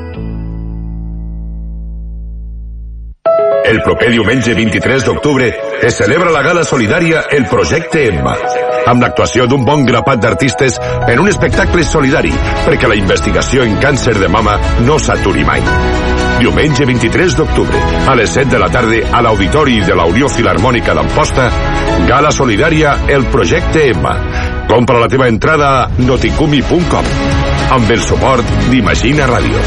El proper diumenge 23 d'octubre es celebra la gala solidària El Projecte EMMA, amb l'actuació d'un bon grapat d'artistes en un espectacle solidari perquè la investigació en càncer de mama no s'aturi mai. Diumenge 23 d'octubre, a les 7 de la tarda, a l'Auditori de la Unió Filharmònica d'Amposta, gala solidària El Projecte EMMA. Compra la teva entrada a noticumi.com amb el suport d'Imagina Ràdio.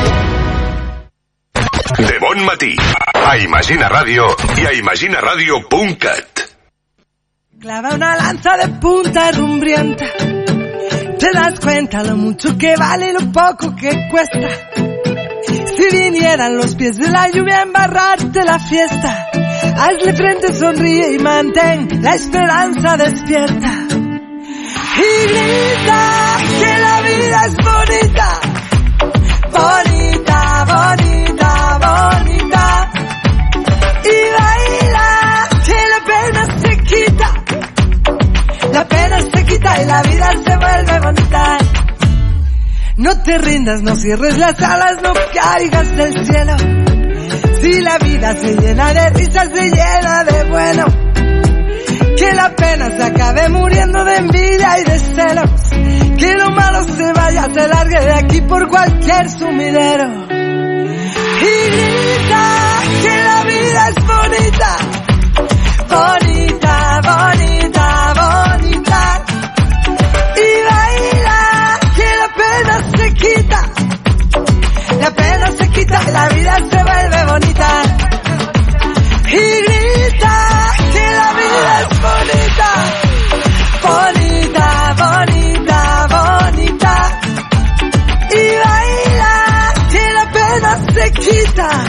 De bon matí, a Imagina Ràdio i a imaginaradio.cat. Clava una lanza de punta rumbrienta, te das cuenta lo mucho que vale y lo poco que cuesta. Si vinieran los pies de la lluvia a embarrarte la fiesta, hazle frente, sonríe y mantén la esperanza despierta. Y grita que la vida es bonita, bonita, bonita, bonita. Y baila que la pena se quita, la pena se quita y la vida se vuelve bonita. No te rindas, no cierres las alas, no caigas del cielo. Si la vida se llena de risas, se llena de bueno. Que la pena se acabe muriendo de envidia y de celos. Que lo malo se vaya, se largue de aquí por cualquier sumidero. Y grita que la vida es bonita, bonita, bonita, bonita. Y baila que la pena se quita, la pena se quita y la vida se vuelve bonita. Y grita que la vida es bonita, bonita, bonita, bonita. Y baila que la pena se quita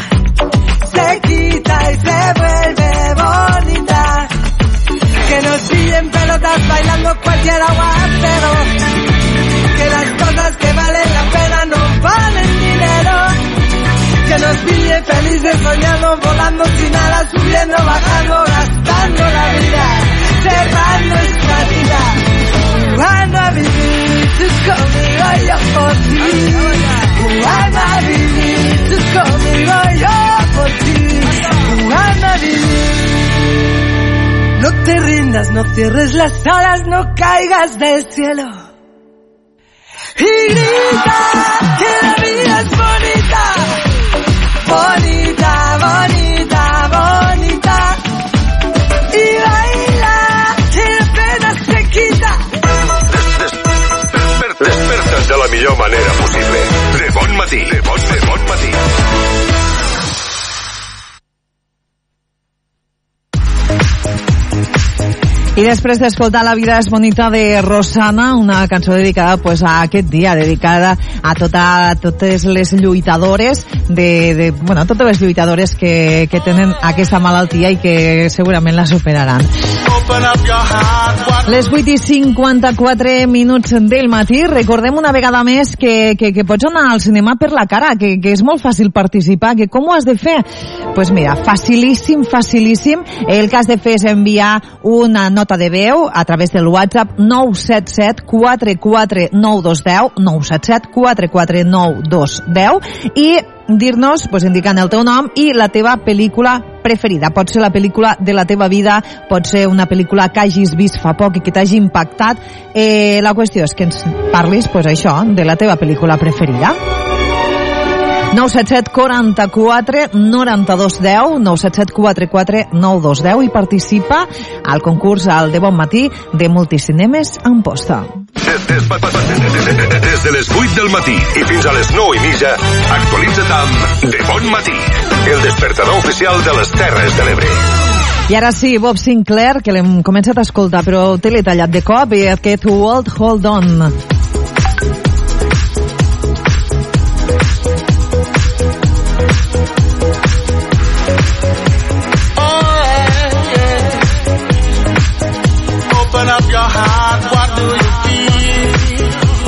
y se vuelve bonita. Que nos pillen pelotas bailando cualquier aguacero, que las cosas que valen la pena no valen dinero. Que nos pillen felices soñando, volando sin alas, subiendo, bajando, gastando la vida, cerrando esta vida. Jugando a vivir, tú conmigo, yo por ti. Jugando a vivir, tú conmigo, yo por ti. Jugando a vivir. No te rindas, no cierres las alas, no caigas del cielo. Y grita que la vida es bonita, bonita, bonita, bonita. Y baila que la pena se quita. Desperta't de la millor manera possible. De bon matí. De bon matí. I després d'escoltar La vida és bonita de Rosana, una cançó dedicada pues, a aquest dia, dedicada a totes les lluitadores totes les lluitadores que tenen aquesta malaltia i que segurament la superaran. Les 8:54 del matí. Recordem una vegada més que pots anar al cinema per la cara, que és molt fàcil participar, que com ho has de fer? Pues mira, facilíssim. El que has de fer és enviar una nota de veu a través del WhatsApp 977 449 210 977 449 210 i dir-nos, indicant el teu nom i la teva pel·lícula preferida. Pot ser la pel·lícula de la teva vida, pot ser una pel·lícula que hagis vist fa poc i que t'hagi impactat. La qüestió és que ens parlis, això, de la teva pel·lícula preferida. 977 44 92 10 977 44 92 10 i participa al concurs al De Bon Matí de Multicinemes Amposta. Des de les 8 del matí i fins a les 9:30 actualitza't amb De Bon Matí, el despertador oficial de les Terres de l'Ebre. I ara sí, Bob Sinclair, que l'hem començat a escoltar però te l'he tallat de cop, i aquest World Hold On. Open up your heart, what do you feel?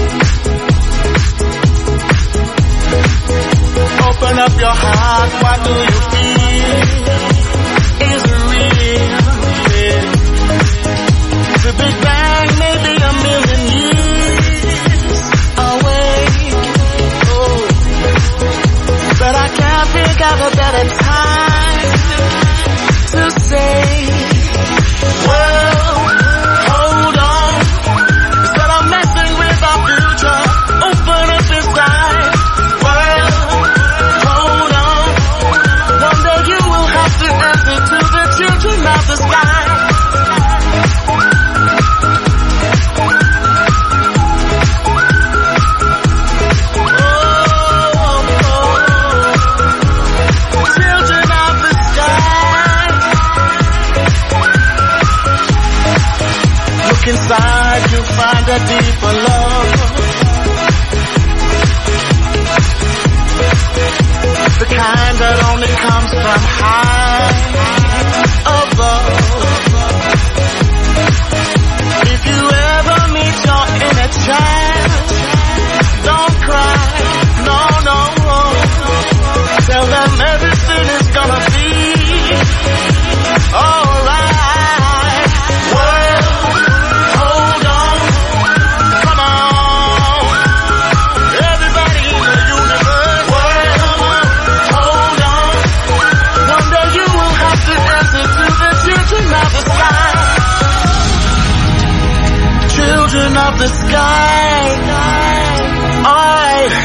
Open up your heart, what do you feel? Is it real? Yeah. The Big Bang may be a million years away. Oh, but I can't think of a better time to say, well, hold on, instead of messing with our future, open up inside. Well, hold on, one day you will have to answer to the children of the sky. Children of the sky. Look inside, you'll find a deeper love. The kind that only comes from high above. If you ever meet your inner child, don't cry, no. Tell them everything is gonna be alright. Well, hold on, come on, everybody in the universe. Well, hold on, one day you will have to answer to the children of the sky. Children of the sky. Alright,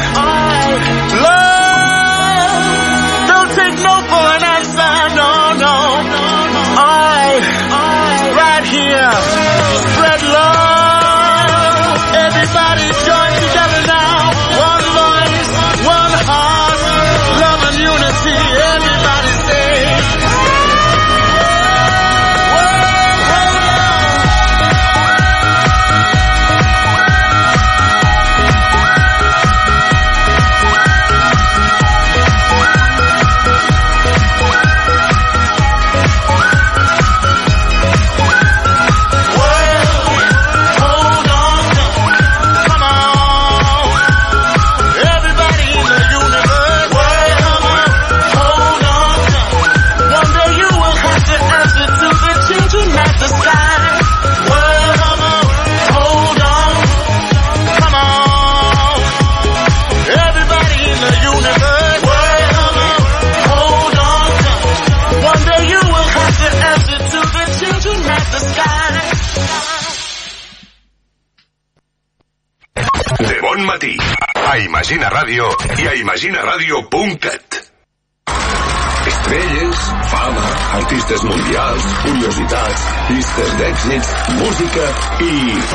love, don't take no for an answer, no. Alright, right here, spread love, everybody join together now, one voice, one heart, love and unity, everybody say, De Bon Matí, a Imagina Ràdio i a imaginaradio.cat. Estrelles, fama, artistes mundials, curiositats, llistes d'èxits, música i...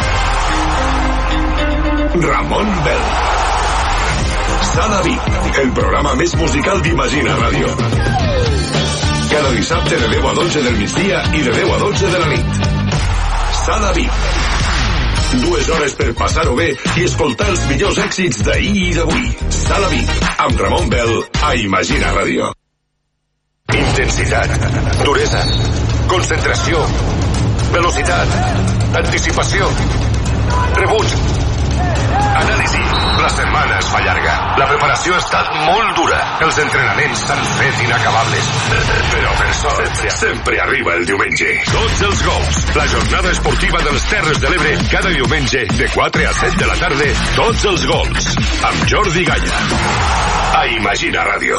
Ramon Bel. Sala Vic, el programa més musical d'Imagina Ràdio. Cada dissabte de 10 a 12 del migdia i de 10 a 12 de la nit. Sala VIP. 2 hores per passar-ho bé i escoltar els millors èxits d'ahir i d'avui. Sala VIP, amb Ramon Bel, a Imagina Ràdio. Intensitat, duresa, concentració, velocitat, anticipació, rebuig, anàlisi. La setmana es fa llarga. La preparació ha estat molt dura. Els entrenaments s'han fet inacabables. Però per sort, sempre arriba el diumenge. Tots els gols. La jornada esportiva de les Terres de l'Ebre cada diumenge de 4 a 7 de la tarda. Tots els gols. Amb Jordi Galla. A Imagina Ràdio.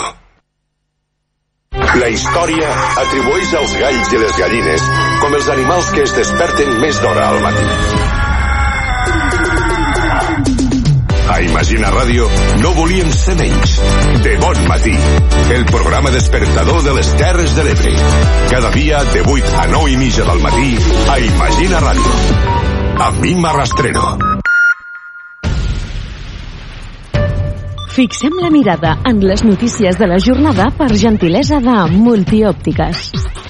La història atribueix als galls i les gallines com els animals que es desperten més d'hora al matí. A Imagina Ràdio no volíem ser menys. De bon matí, el programa despertador de les Terres de l'Ebre. Cada dia de 8 a 9 i mitja del matí a Imagina Ràdio. Amb Imma Rastrero. Fixem la mirada en les notícies de la jornada per gentilesa de Multiòptiques.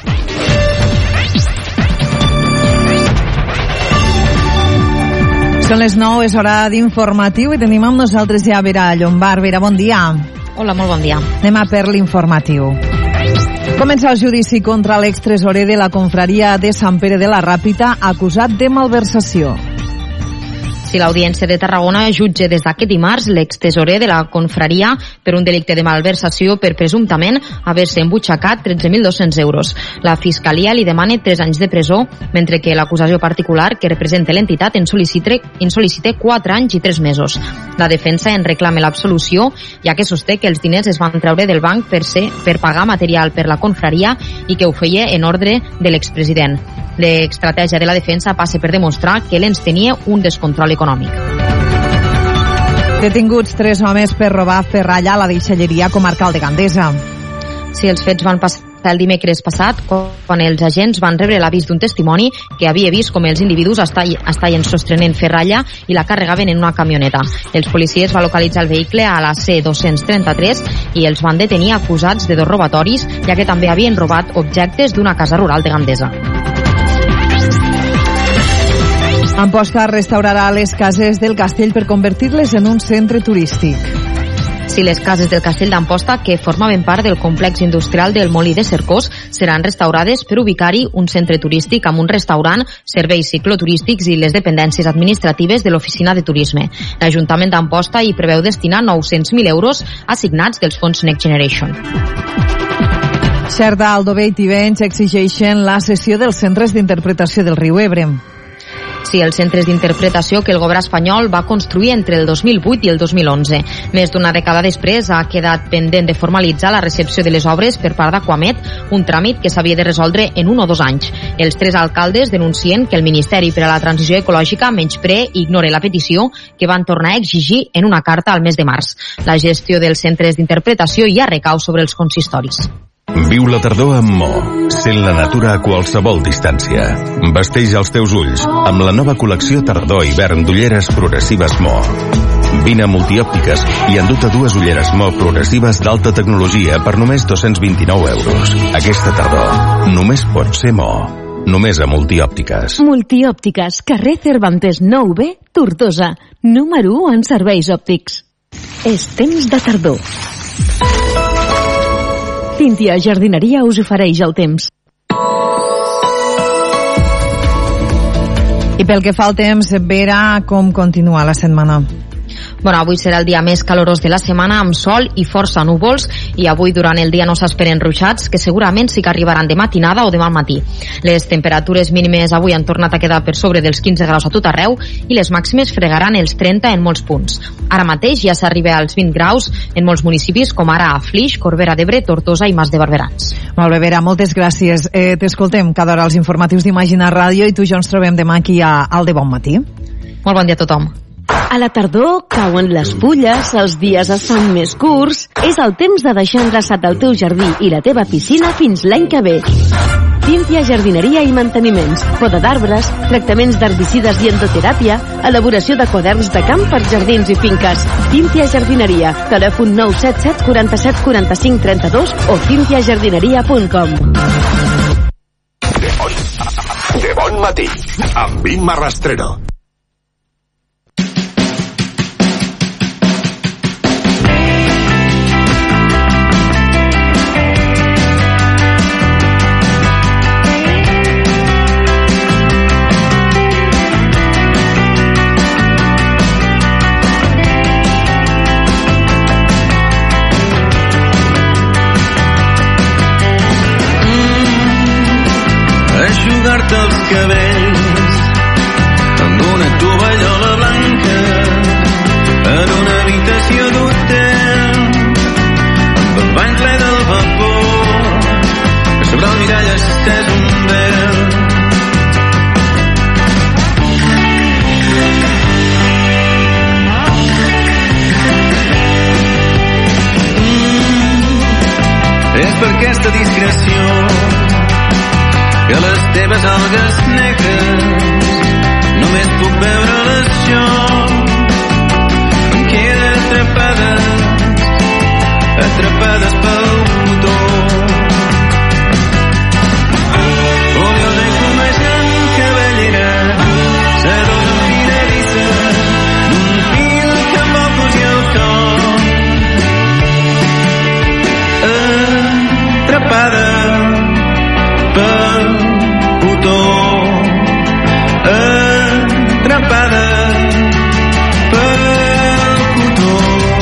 Són les 9, és hora d'informatiu i tenim amb nosaltres ja Vera Llombard. Vera, bon dia. Hola, molt bon dia. Anem a per l'informatiu. Comença el judici contra l'extresorer de la confraria de Sant Pere de la Ràpita, acusat de malversació. Si l'Audiència de Tarragona jutge des d'aquest dimarts l'extesorer de la confraria per un delicte de malversació per presumptament haver-se embutxacat 13.200 euros. La Fiscalia li demana 3 anys de presó, mentre que l'acusació particular que representa l'entitat en sol·licita 4 anys i 3 mesos. La defensa en reclama l'absolució, ja que sosté que els diners es van treure del banc per pagar material per la confraria i que ho feia en ordre de l'expresident. L'estratègia de la defensa passa per demostrar que l'ens tenia un descontrol econòmic. Detinguts 3 homes per robar ferralla a la deixalleria comarcal de Gandesa. Sí, els fets van passar el dimecres passat, quan els agents van rebre l'avís d'un testimoni que havia vist com els individus estaven sostrenent ferralla i la carregaven en una camioneta. Els policies van localitzar el vehicle a la C233 i els van detenir acusats de 2 robatoris, ja que també havien robat objectes d'una casa rural de Gandesa. Amposta restaurarà les cases del castell per convertir-les en un centre turístic. Sí, les cases del castell d'Amposta, que formaven part del complex industrial del Molí de Cercós, seran restaurades per ubicar-hi un centre turístic amb un restaurant, serveis cicloturístics i les dependències administratives de l'Oficina de Turisme. L'Ajuntament d'Amposta hi preveu destinar 900.000 euros assignats dels fons Next Generation. Xerta, Aldover i Tivenys exigeixen la cessió dels centres d'interpretació del riu Ebre. Sí, els centres d'interpretació que el govern espanyol va construir entre el 2008 i el 2011. Més d'una dècada després ha quedat pendent de formalitzar la recepció de les obres per part d'Aquamet, un tràmit que s'havia de resoldre en 1 o 2 anys. Els 3 alcaldes denuncien que el Ministeri per a la Transició Ecològica menysprea i ignora la petició que van tornar a exigir en una carta al mes de març. La gestió dels centres d'interpretació ja recau sobre els consistoris. Viu la tardor amb Mo. Sent la natura a qualsevol distància. Vesteix els teus ulls amb la nova col·lecció tardor-hivern d'ulleres progressives Mo. Vine a Multiòptiques i enduta 2 ulleres Mo progressives d'alta tecnologia per només 229 euros. Aquesta tardor només pot ser Mo. Només a Multiòptiques. Multiòptiques, carrer Cervantes 9B, Tortosa. Número 1 en serveis òptics. És temps de tardor. Cíntia Jardineria us ofereix el temps. I pel que fa al temps, Vera, com continua la setmana? Bueno, avui serà el dia més calorós de la setmana amb sol i força núvols i avui durant el dia no s'esperen ruixats que segurament sí que arribaran de matinada o demà al matí. Les temperatures mínimes avui han tornat a quedar per sobre dels 15 graus a tot arreu i les màximes fregaran els 30 en molts punts. Ara mateix ja s'arriba als 20 graus en molts municipis com ara a Flix, Corbera d'Ebre, Tortosa i Mas de Barberans. Molt bé, Vera, moltes gràcies. T'escoltem cada hora als informatius d'Imagina Ràdio i tu i jo ens trobem demà aquí al De Bon Matí. Molt bon dia a tothom. A la tardor cauen les fulles, els dies es fan més curts. És el temps de deixar endreçat el teu jardí i la teva piscina fins l'any que ve. Cíntia Jardineria i Manteniments, poda d'arbres, tractaments d'herbicides i endoteràpia, elaboració de quaderns de camp per jardins i finques. Cíntia Jardineria, telèfon 977 47 45 32 o cinciajardineria.com. De bon Matí, amb Imma Rastrero. Eixugar-te els cabells amb una tovallola blanca en una habitació d'hotel amb el bany ple del vapor que sobre el mirall estès un vel. És per aquesta discreció que les teves algues negres només puc veure-les jo. Em queda atrapades pel botó. Oliosa i fumejant cabellera s'adona enfiladissa d'un fil que vol cosir el cor. Atrapada pel botó, atrapada pel botó,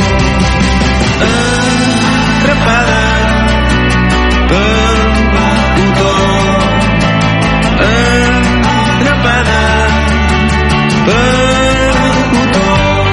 atrapada pel botó, atrapada pel botó.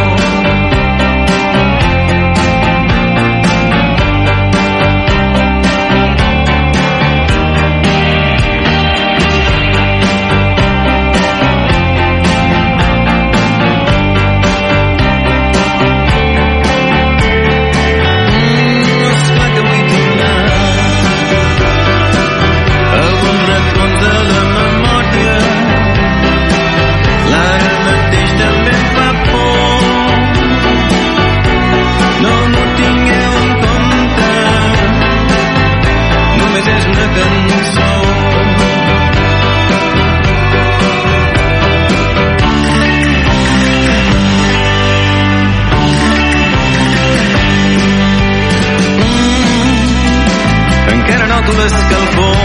Encara noto l'escalfor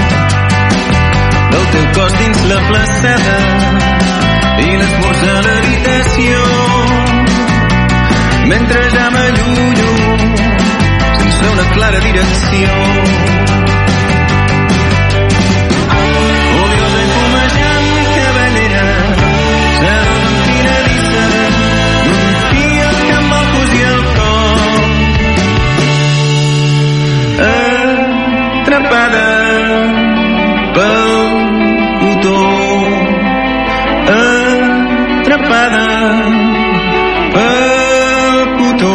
del teu cos dins la placeta i l'esforç a l'habitació mentre ja m'allunyo sense una clara direcció. Oliosa i fumejant cabellera s'adona enfiladissa d'un fil que em vol cosir el cor. Atrapada pel botó, atrapada pel botó,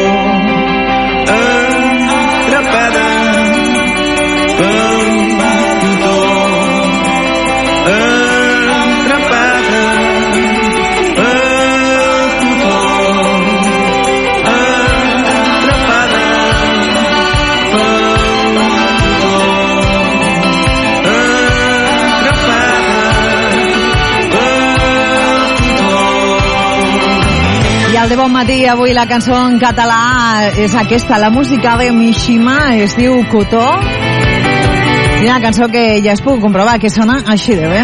atrapada pel botó, atrapada pel botó, atrapada pel de Bon Matí, avui la cançó en català és aquesta, la música de Mishima, es diu Cotó, i una cançó que ja es puc comprovar que sona així de bé.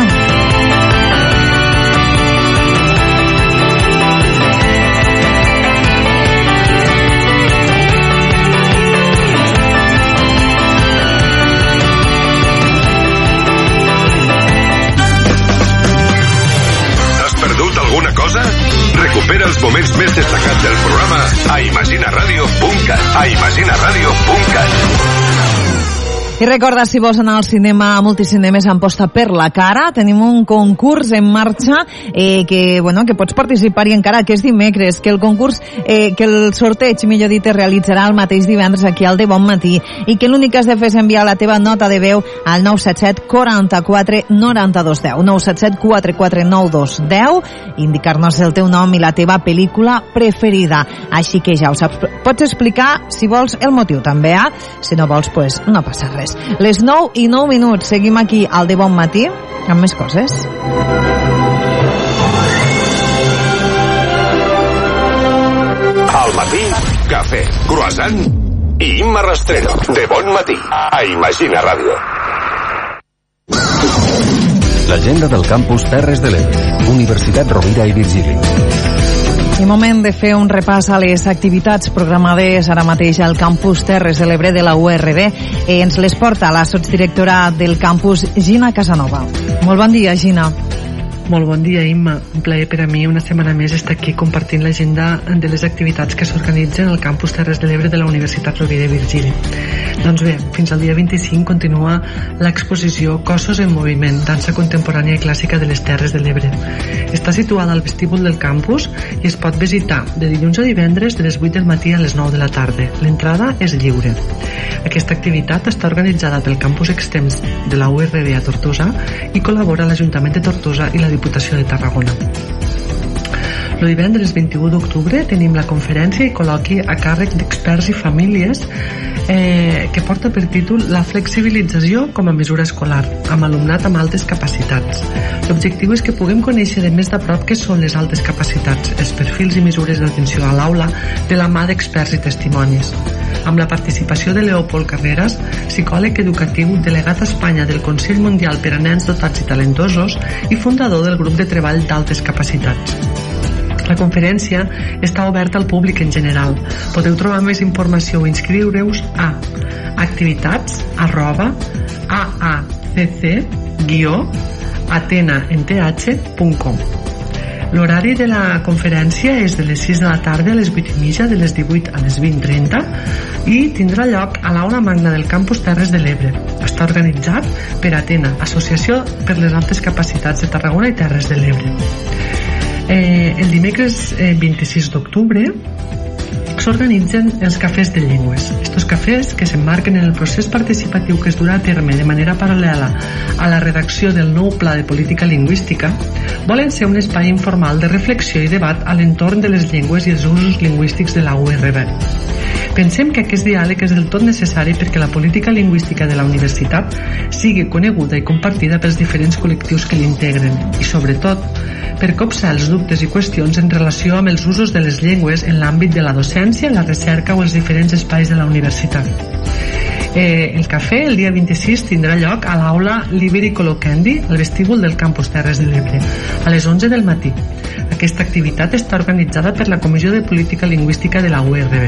Recupera els moments més destacats del programa a imaginaradio.cat. A imaginaradio.cat. I recorda, si vols anar al cinema, a Multicinemes Amposta per la Cara, tenim un concurs en marxa que pots participar-hi encara que és dimecres, que el concurs, que el sorteig, millor dit, es realitzarà el mateix divendres aquí al De Bon Matí, i que l'únic que has de fer és enviar la teva nota de veu al 977 44 92 10, 977 44 92 10, indicar-nos el teu nom i la teva pel·lícula preferida. Així que ja ho saps, pots explicar, si vols, el motiu també, si no vols, pues no passa res. Les 9:09, seguim aquí al De Bon Matí. amb més coses. Al matí, cafè, croissant i Imma Rastrero. De bon matí, a Imagina Ràdio. L'agenda del campus Terres de l'Ebre, Universitat Rovira i Virgili. I moment de fer un repàs a les activitats programades ara mateix al campus Terres de l'Ebre de la URB. Ens les porta la sotsdirectora del campus, Gina Casanova. Molt bon dia, Gina. Molt bon dia, Imma. Un plaer per a mi una setmana més estar aquí compartint l'agenda de les activitats que s'organitzen al campus Terres de l'Ebre de la Universitat Rovira i Virgili. Doncs bé, fins al dia 25 continua l'exposició Cossos en Moviment, dansa contemporània i clàssica de les Terres de l'Ebre. Està situada al vestíbul del campus i es pot visitar de dilluns a divendres de les 8 del matí a les 9 de la tarda. L'entrada és lliure. Aquesta activitat està organitzada pel campus extens de la URB a Tortosa i col·labora l'Ajuntament de Tortosa i la Diputació de Tarragona. El divendres 21 d'octubre tenim la conferència i col·loqui a càrrec d'experts i famílies que porta per títol La flexibilització com a mesura escolar, amb alumnat amb altes capacitats. L'objectiu és que puguem conèixer de més de prop què són les altes capacitats, els perfils i mesures d'atenció a l'aula de la mà d'experts i testimonis. Amb la participació de Leopold Carreras, psicòleg educatiu, delegat a Espanya del Consell Mundial per a Nens Dotats i Talentosos i fundador del grup de treball d'altes capacitats. La conferència està oberta al públic en general. Podeu trobar més informació o inscriure-us a activitats@acc-atenaenth.com. L'horari de la conferència és de les 6 de la tarda a les 8:30, de les 18 a les 20:30 i tindrà lloc a l'Aula Magna del campus Terres de l'Ebre. Està organitzat per Atena, Associació per les Altes Capacitats de Tarragona i Terres de l'Ebre. El dimecres 26 d'octubre s'organitzen els cafès de llengües. Estos cafès, que s'emmarquen en el procés participatiu que es durà a terme de manera paral·lela a la redacció del nou Pla de Política Lingüística, volen ser un espai informal de reflexió i debat a l'entorn de les llengües i els usos lingüístics de la URB. Pensem que aquest diàleg és del tot necessari perquè la política lingüística de la universitat sigui coneguda i compartida pels diferents col·lectius que l'integren i, sobretot, per copsar els dubtes i qüestions en relació amb els usos de les llengües en l'àmbit de la docència, la recerca o els diferents espais de la universitat. El cafè el dia 26 tindrà lloc a l'aula Liberi Coloquendi, al vestíbul del campus Terres de l'Ebre, a les 11 del matí. Aquesta activitat està organitzada per la Comissió de Política Lingüística de la URB.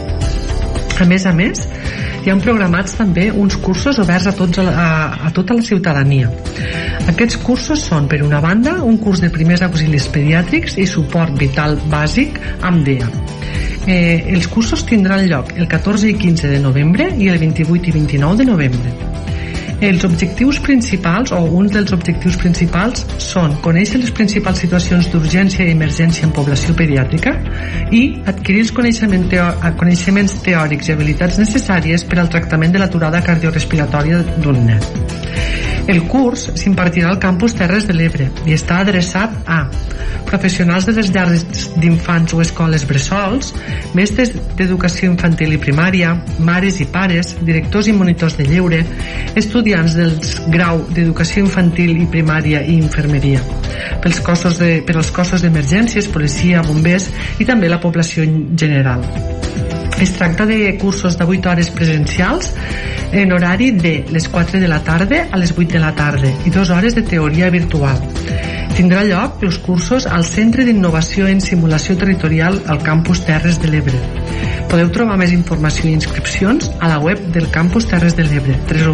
A més, hi han programats també uns cursos oberts a tota la ciutadania. Aquests cursos són, per una banda, un curs de primers auxilis pediàtrics i suport vital bàsic amb DEA. Els cursos tindran lloc el 14 i 15 de novembre i el 28 i 29 de novembre. Els objectius principals, o uns dels objectius principals, són conèixer les principals situacions d'urgència i emergència en població pediàtrica i adquirir els coneixements teòrics i habilitats necessàries per al tractament de l'aturada cardiorespiratòria d'un nen. El curs s'impartirà al campus Terres de l'Ebre i està adreçat a professionals de les llars d'infants o escoles bressols, mestres d'educació infantil i primària, mares i pares, directors i monitors de lleure, estudiants del grau d'educació infantil i primària i infermeria, per als cossos d'emergències, policia, bombers i també la població en general. Es tracta de cursos de 8 hores presencials en horari de les 4 de la tarda a les 8 de la tarda i 2 hores de teoria virtual. Tindrà lloc els cursos al Centre d'Innovació en Simulació Territorial al campus Terres de l'Ebre. Podeu trobar més informació i inscripcions a la web del campus Terres de l'Ebre,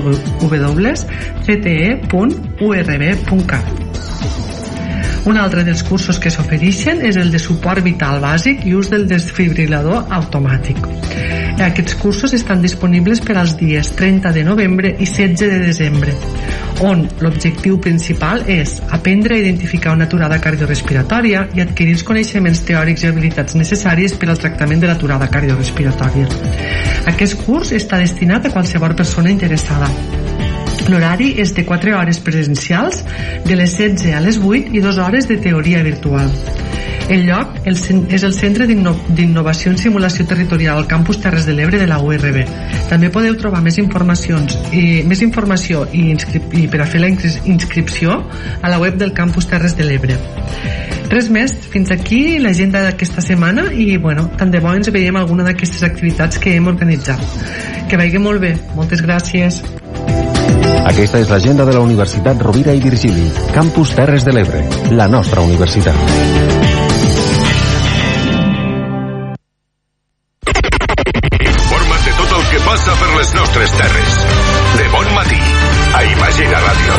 www.cte.urb.cat. Un altre dels cursos que s'ofereixen és el de suport vital bàsic i ús del desfibrilador automàtic. Aquests cursos estan disponibles per als dies 30 de novembre i 16 de desembre, on l'objectiu principal és aprendre a identificar una aturada cardiorespiratòria i adquirir els coneixements teòrics i habilitats necessàries per al tractament de l'aturada cardiorespiratòria. Aquest curs està destinat a qualsevol persona interessada. L'horari és de 4 hores presencials, de les 16 a les 8 i 2 hores de teoria virtual. El lloc és el Centre d'Innovació en Simulació Territorial al Campus Terres de l'Ebre de la URB. També podeu trobar més informació i per a fer la inscripció a la web del Campus Terres de l'Ebre. Res més, fins aquí l'agenda d'aquesta setmana i tant de bo ens veiem alguna d'aquestes activitats que hem organitzat. Que vagi molt bé, moltes gràcies. Aquesta és l'agenda de la Universitat Rovira i Virgili, Campus Terres de l'Ebre, la nostra universitat. Informa't de tot el que passa per les nostres terres. De bon matí, a Imagina Ràdio.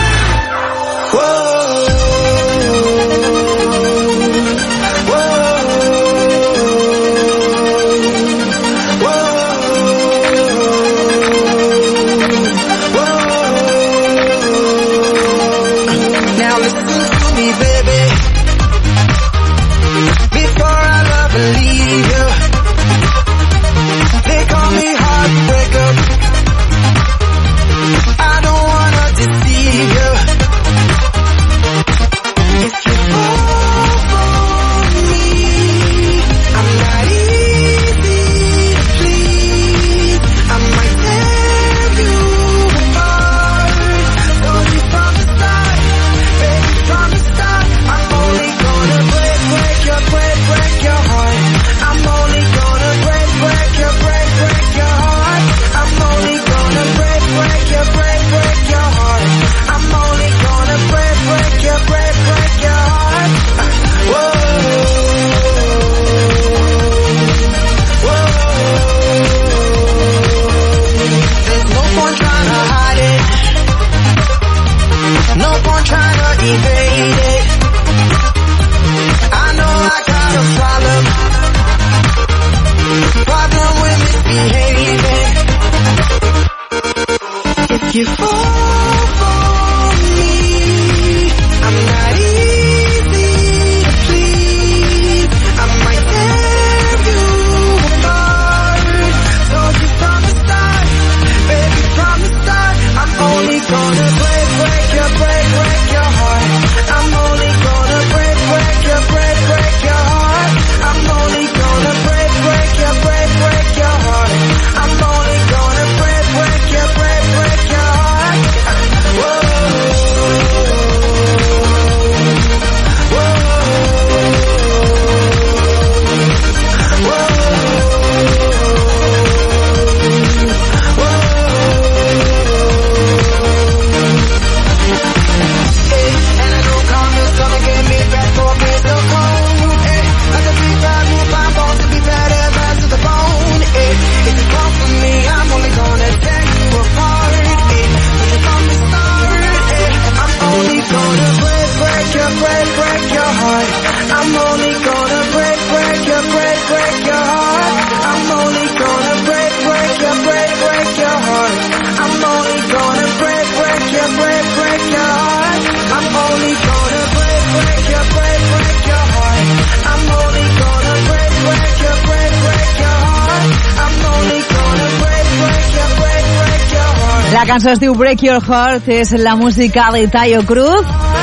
La cançó es diu Break Your Heart, és la música de Taio Cruz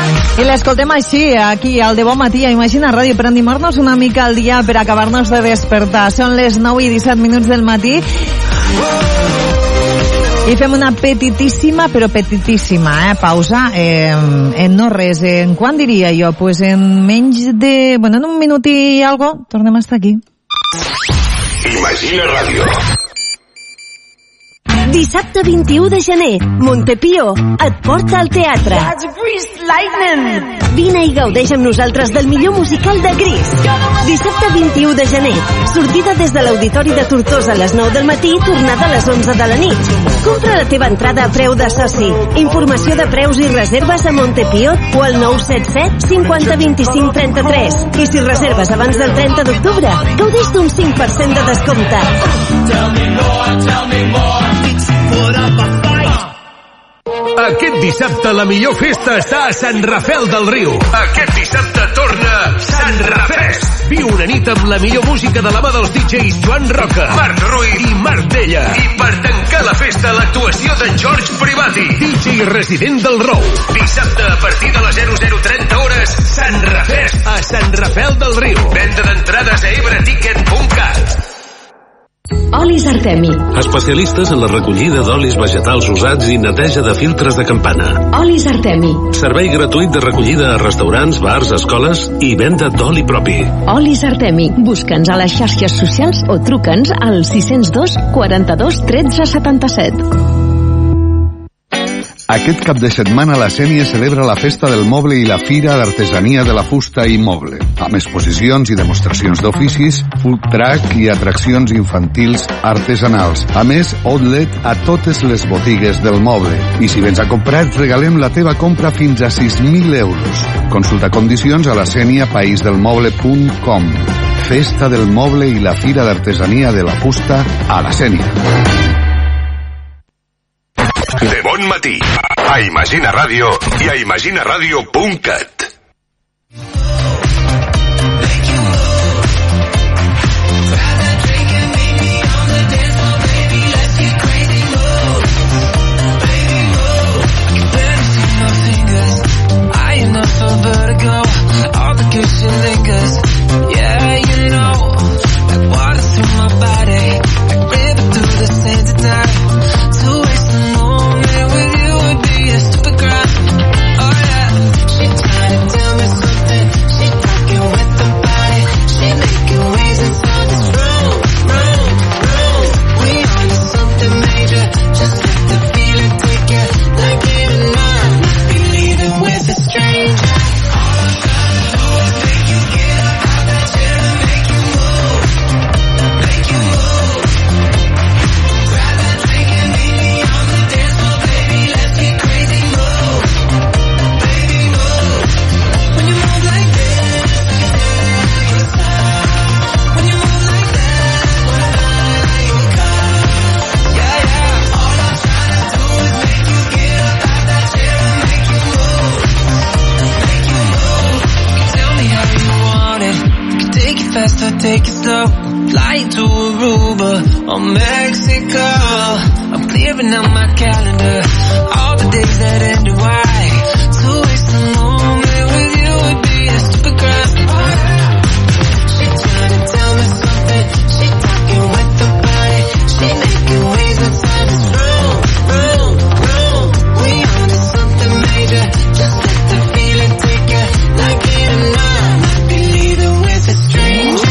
i l'escoltem així, aquí al De Bon Matí a Imagina Ràdio, per animar-nos una mica al dia, per acabar-nos de despertar. Són les 9 i 17 minuts del matí i fem una petitíssima, però petitíssima, pausa en no res. En quan diria jo? Pues en menys de... Bueno, en un minut i algo, tornem a estar aquí. Imagina Ràdio. Dissabte 21 de gener, Montepío et porta al teatre. Vine i gaudeix amb nosaltres del millor musical de Gris. Dissabte 21 de gener, sortida des de l'Auditori de Tortosa a les 9 del matí, tornada a les 11 de la nit. Compra la teva entrada a preu de soci. Informació de preus i reserves a Montepío o al 977 50 25 33. I si reserves abans del 30 d'octubre, gaudeix d'un 5% de descompte. Aquest dissabte la millor festa està a Sant Rafel del Riu. Aquest dissabte torna Sant Rafest. Viu una nit amb la millor música de la mà dels DJs Joan Roca, Marc Ruiz i Marc Della. I per tancar la festa, l'actuació de George Privati, DJ resident del Rou. Dissabte a partir de les 00:30 hores, Sant Rafest a Sant Rafel del Riu. Venda d'entrades a ebreticket.cat. Olis Artemi. Especialistes en la recollida d'olis vegetals usats i neteja de filtres de campana. Olis Artemi. Servei gratuït de recollida a restaurants, bars, escoles i venda d'oli propi. Olis Artemi. Busca'ns a les xarxes socials o truca'ns al 602 42 13 77. Aquest cap de setmana la Sénia celebra la Festa del Moble i la Fira d'Artesania de la Fusta i Moble, amb exposicions i demostracions d'oficis, food truck i atraccions infantils artesanals. A més, outlet a totes les botigues del moble. I si vens a comprar, et regalem la teva compra fins a 6.000 euros. Consulta condicions a la seniapaisdelmoble.com. Festa del Moble i la Fira d'Artesania de la Fusta a la Sénia. De bon matí, a Imagina Ràdio i a imaginaradio.cat. Take it slow, fly to Aruba or Mexico. I'm clearing out my calendar, all the days that end in Y. To waste a moment with you would be a stupid crime. She trying to tell me something, she talking with the body, she making waves inside this room, room, room. We on to something major, just let the feeling take you, like it or not. Might be leaving with a stranger.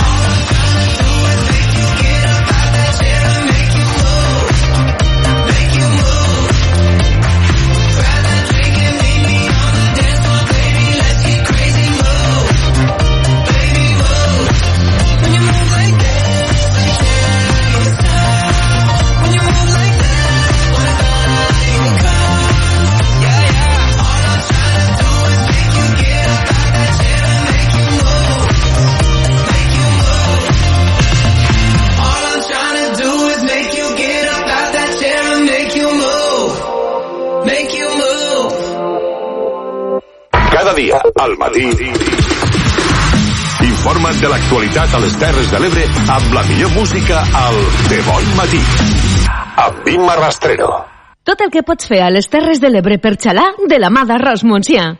Cada dia, al matí, informa't de l'actualitat a les Terres de l'Ebre amb la millor música al De Bon Matí. Amb Imma Rastrero. Tot el que pots fer a les Terres de l'Ebre per xalar de la mà d'Arròs Montsià.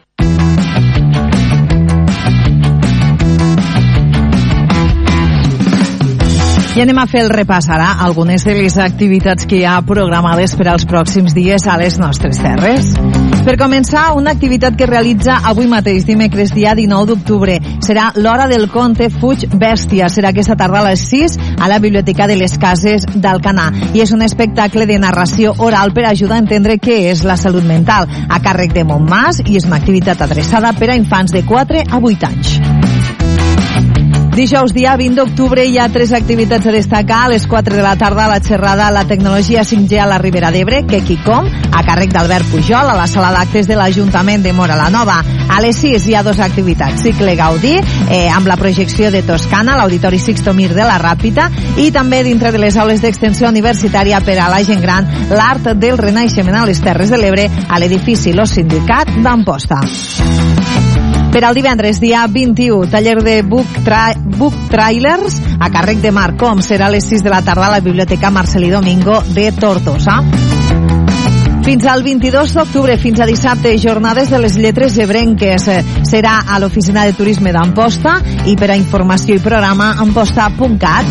I anem a fer el repàs ara algunes de les activitats que hi ha programades per als pròxims dies a les nostres terres. Per començar, una activitat que realitza avui mateix, dimecres, dia 19 d'octubre. Serà l'Hora del Conte Fuig Bèstia. Serà aquesta tarda a les 6 a la Biblioteca de les Cases d'Alcanar. I és un espectacle de narració oral per ajudar a entendre què és la salut mental, a càrrec de Montmàs, i és una activitat adreçada per a infants de 4 a 8 anys. Dijous, dia 20 d'octubre, hi ha 3 activitats a destacar. A les 4 de la tarda, la xerrada La tecnologia 5G a la Ribera d'Ebre, Kekicom, a càrrec d'Albert Pujol, a la sala d'actes de l'Ajuntament de Móra la Nova. A les 6 hi ha 2 activitats. Cicle Gaudí, amb la projecció de Toscana, l'Auditori Sixto Mir de la Ràpita, i també dintre de les aules d'extensió universitària per a la gent gran, l'art del renaixement a les Terres de l'Ebre, a l'edifici Lo Sindicat d'Amposta. Per al divendres, dia 21, taller de book trailers a càrrec de Marcom. Serà a les 6 de la tarda a la Biblioteca Marcelí Domingo de Tortosa. Fins al 22 d'octubre, fins a dissabte, jornades de les lletres ebrenques. Serà a l'Oficina de Turisme d'Amposta i per a informació i programa amposta.cat.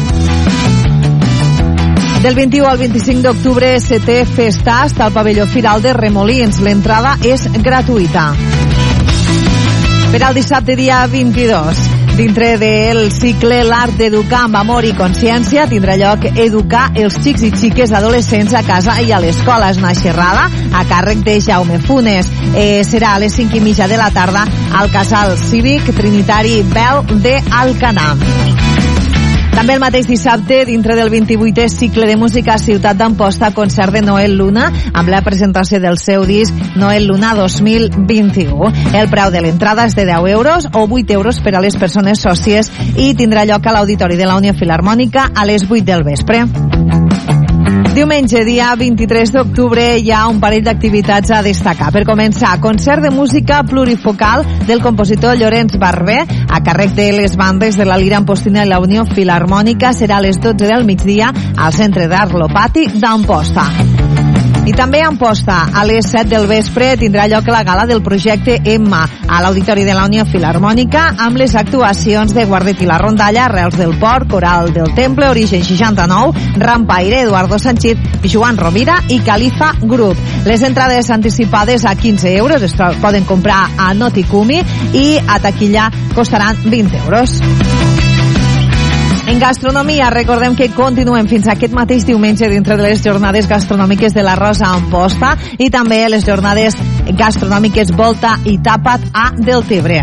Del 21 al 25 d'octubre, 7è Festast al pavelló Firal de Remolins. L'entrada és gratuïta. Per al dissabte, dia 22, dintre del cicle L'art d'educar amb amor i consciència, tindrà lloc Educar els xics i xiques adolescents a casa i a l'escola. És una xerrada a càrrec de Jaume Funes. Serà a les 5:30 de la tarda al Casal Cívic Trinitari Bel de Alcanar. També el mateix dissabte, dintre del 28è cicle de música Ciutat d'Amposta, concert de Noel Luna, amb la presentació del seu disc Noel Luna 2021. El preu de l'entrada és de 10 euros o 8 euros per a les persones sòcies i tindrà lloc a l'Auditori de la Unió Filharmònica a les 8 del vespre. Diumenge, dia 23 d'octubre, hi ha un parell d'activitats a destacar. Per començar, concert de música plurifocal del compositor Llorenç Barber a càrrec de les bandes de la Lira Ampostina i la Unió Filharmònica. Serà a les 12 del migdia al Centre d'Art Lopati d'Amposta. I també a Amposta, a les 7 del vespre, tindrà lloc la gala del projecte Emma a l'Auditori de la Unió Filharmònica amb les actuacions de Guardet i la Rondalla, Arrels del Port, Coral del Temple, Origen 69, Rampaire, Eduardo Sanchit, Joan Rovira i Califa Group. Les entrades anticipades a 15 euros es poden comprar a Noticumi i a taquilla costaran 20 euros. En gastronomia, recordem que continuem fins aquest mateix diumenge dintre de les jornades gastronòmiques de la Rosa Amposta i també les jornades gastronòmiques Volta i Tapa't a Deltebre.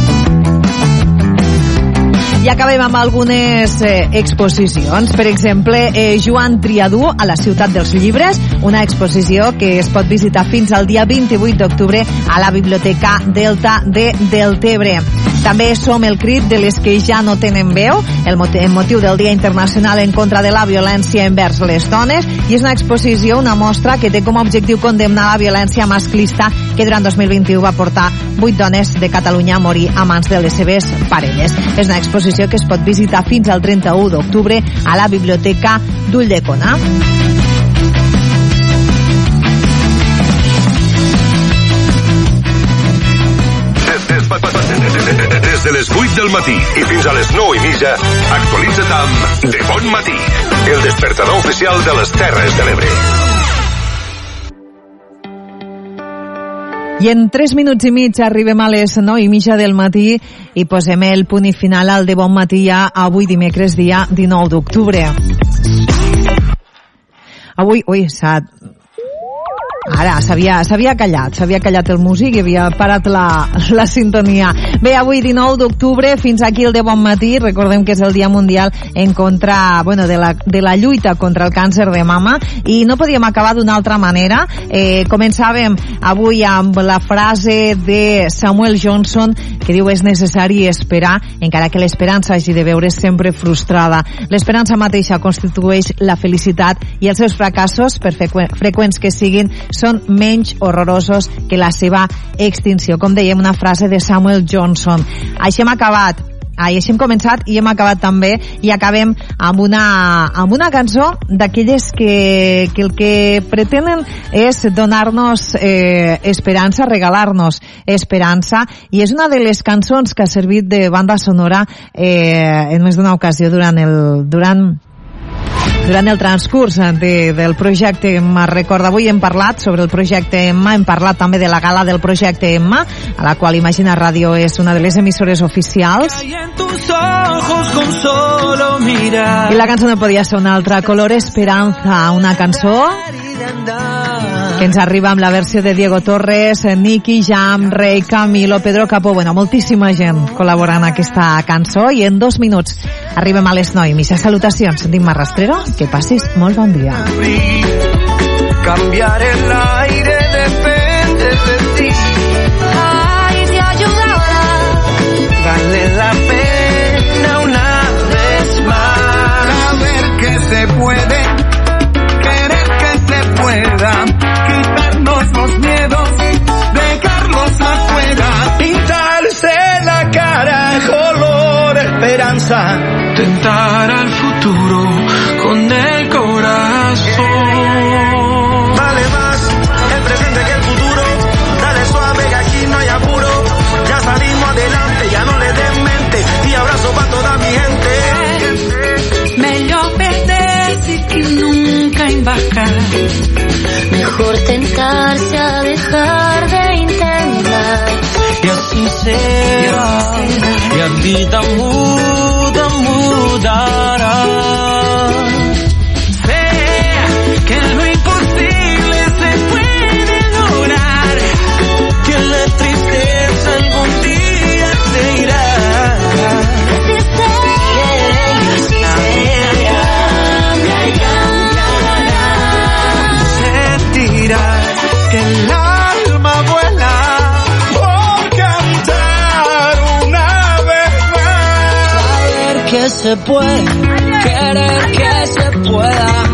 I acabem amb algunes exposicions. Per exemple, Joan Triadú a la Ciutat dels Llibres, una exposició que es pot visitar fins al dia 28 d'octubre a la Biblioteca Delta de Deltebre. També Som el crit de les que ja no tenen veu, el motiu del Dia Internacional en contra de la violència envers les dones, i és una exposició, una mostra que té com a objectiu condemnar la violència masclista que durant 2021 va portar 8 dones de Catalunya a morir a mans de les seves parelles. És una exposició que es pot visitar fins al 31 d'octubre a la Biblioteca d'Ulldecona. Des de les 8 del matí i fins a les 9:30, actualitza't amb De Bon Matí, el despertador oficial de les Terres de l'Ebre. I en 3 minuts i mig arribem a les 9:30 del matí i posem el punt i final al De Bon Matí ja avui dimecres, dia 19 d'octubre. Avui, ara, s'havia callat el músic i havia parat la sintonia. Bé, avui 19 d'octubre, fins aquí el De Bon Matí. Recordem que és el Dia Mundial en contra, de la lluita contra el càncer de mama, i no podíem acabar d'una altra manera. Començàvem avui amb la frase de Samuel Johnson que diu: és necessari esperar, encara que l'esperança hagi de veure's sempre frustrada. L'esperança mateixa constitueix la felicitat i els seus fracassos, per freqüents que siguin, són menys horrorosos que la seva extinció. Com dèiem, una frase de Samuel Johnson. Així hem començat i hem acabat també, i acabem amb una cançó d'aquelles que el que pretenen és donar-nos esperança, regalar-nos esperança, i és una de les cançons que ha servit de banda sonora en més d'una ocasió durant el transcurs del projecte Emma. Recorda, avui hem parlat sobre el projecte Emma, hem parlat també de la gala del projecte Emma, a la qual Imagina Ràdio és una de les emissores oficials. I la cançó no podia ser una altra, Color Esperanza, una cançó que ens arriba amb la versió de Diego Torres, Nicky Jam, Rey, Camilo, Pedro Capó, bueno, moltíssima gent col·laborant en aquesta cançó, i en 2 minuts arribem a les 9. Misses salutacions, sentim Rastrero, que passis molt bon dia. Cambiar el aire depende de ti. Ay, te ayudará. Vale la pena una vez más. Saber que se puede, querer que se pueda, quitarnos los miedos, dejarlos afuera. Pintarse la cara, color, esperanza. Tentar al futuro con el corazón. Para toda mi gente. Melhor perder-se que nunca embarcar. Mejor tentarse a dejar de intentar. Y así será. Y a vida muda, mudará. Sé que lo imposible se puede lograr. Que la tristeza algún día se irá. Que el alma vuela por cantar una vez más. Saber que se puede, querer que se pueda.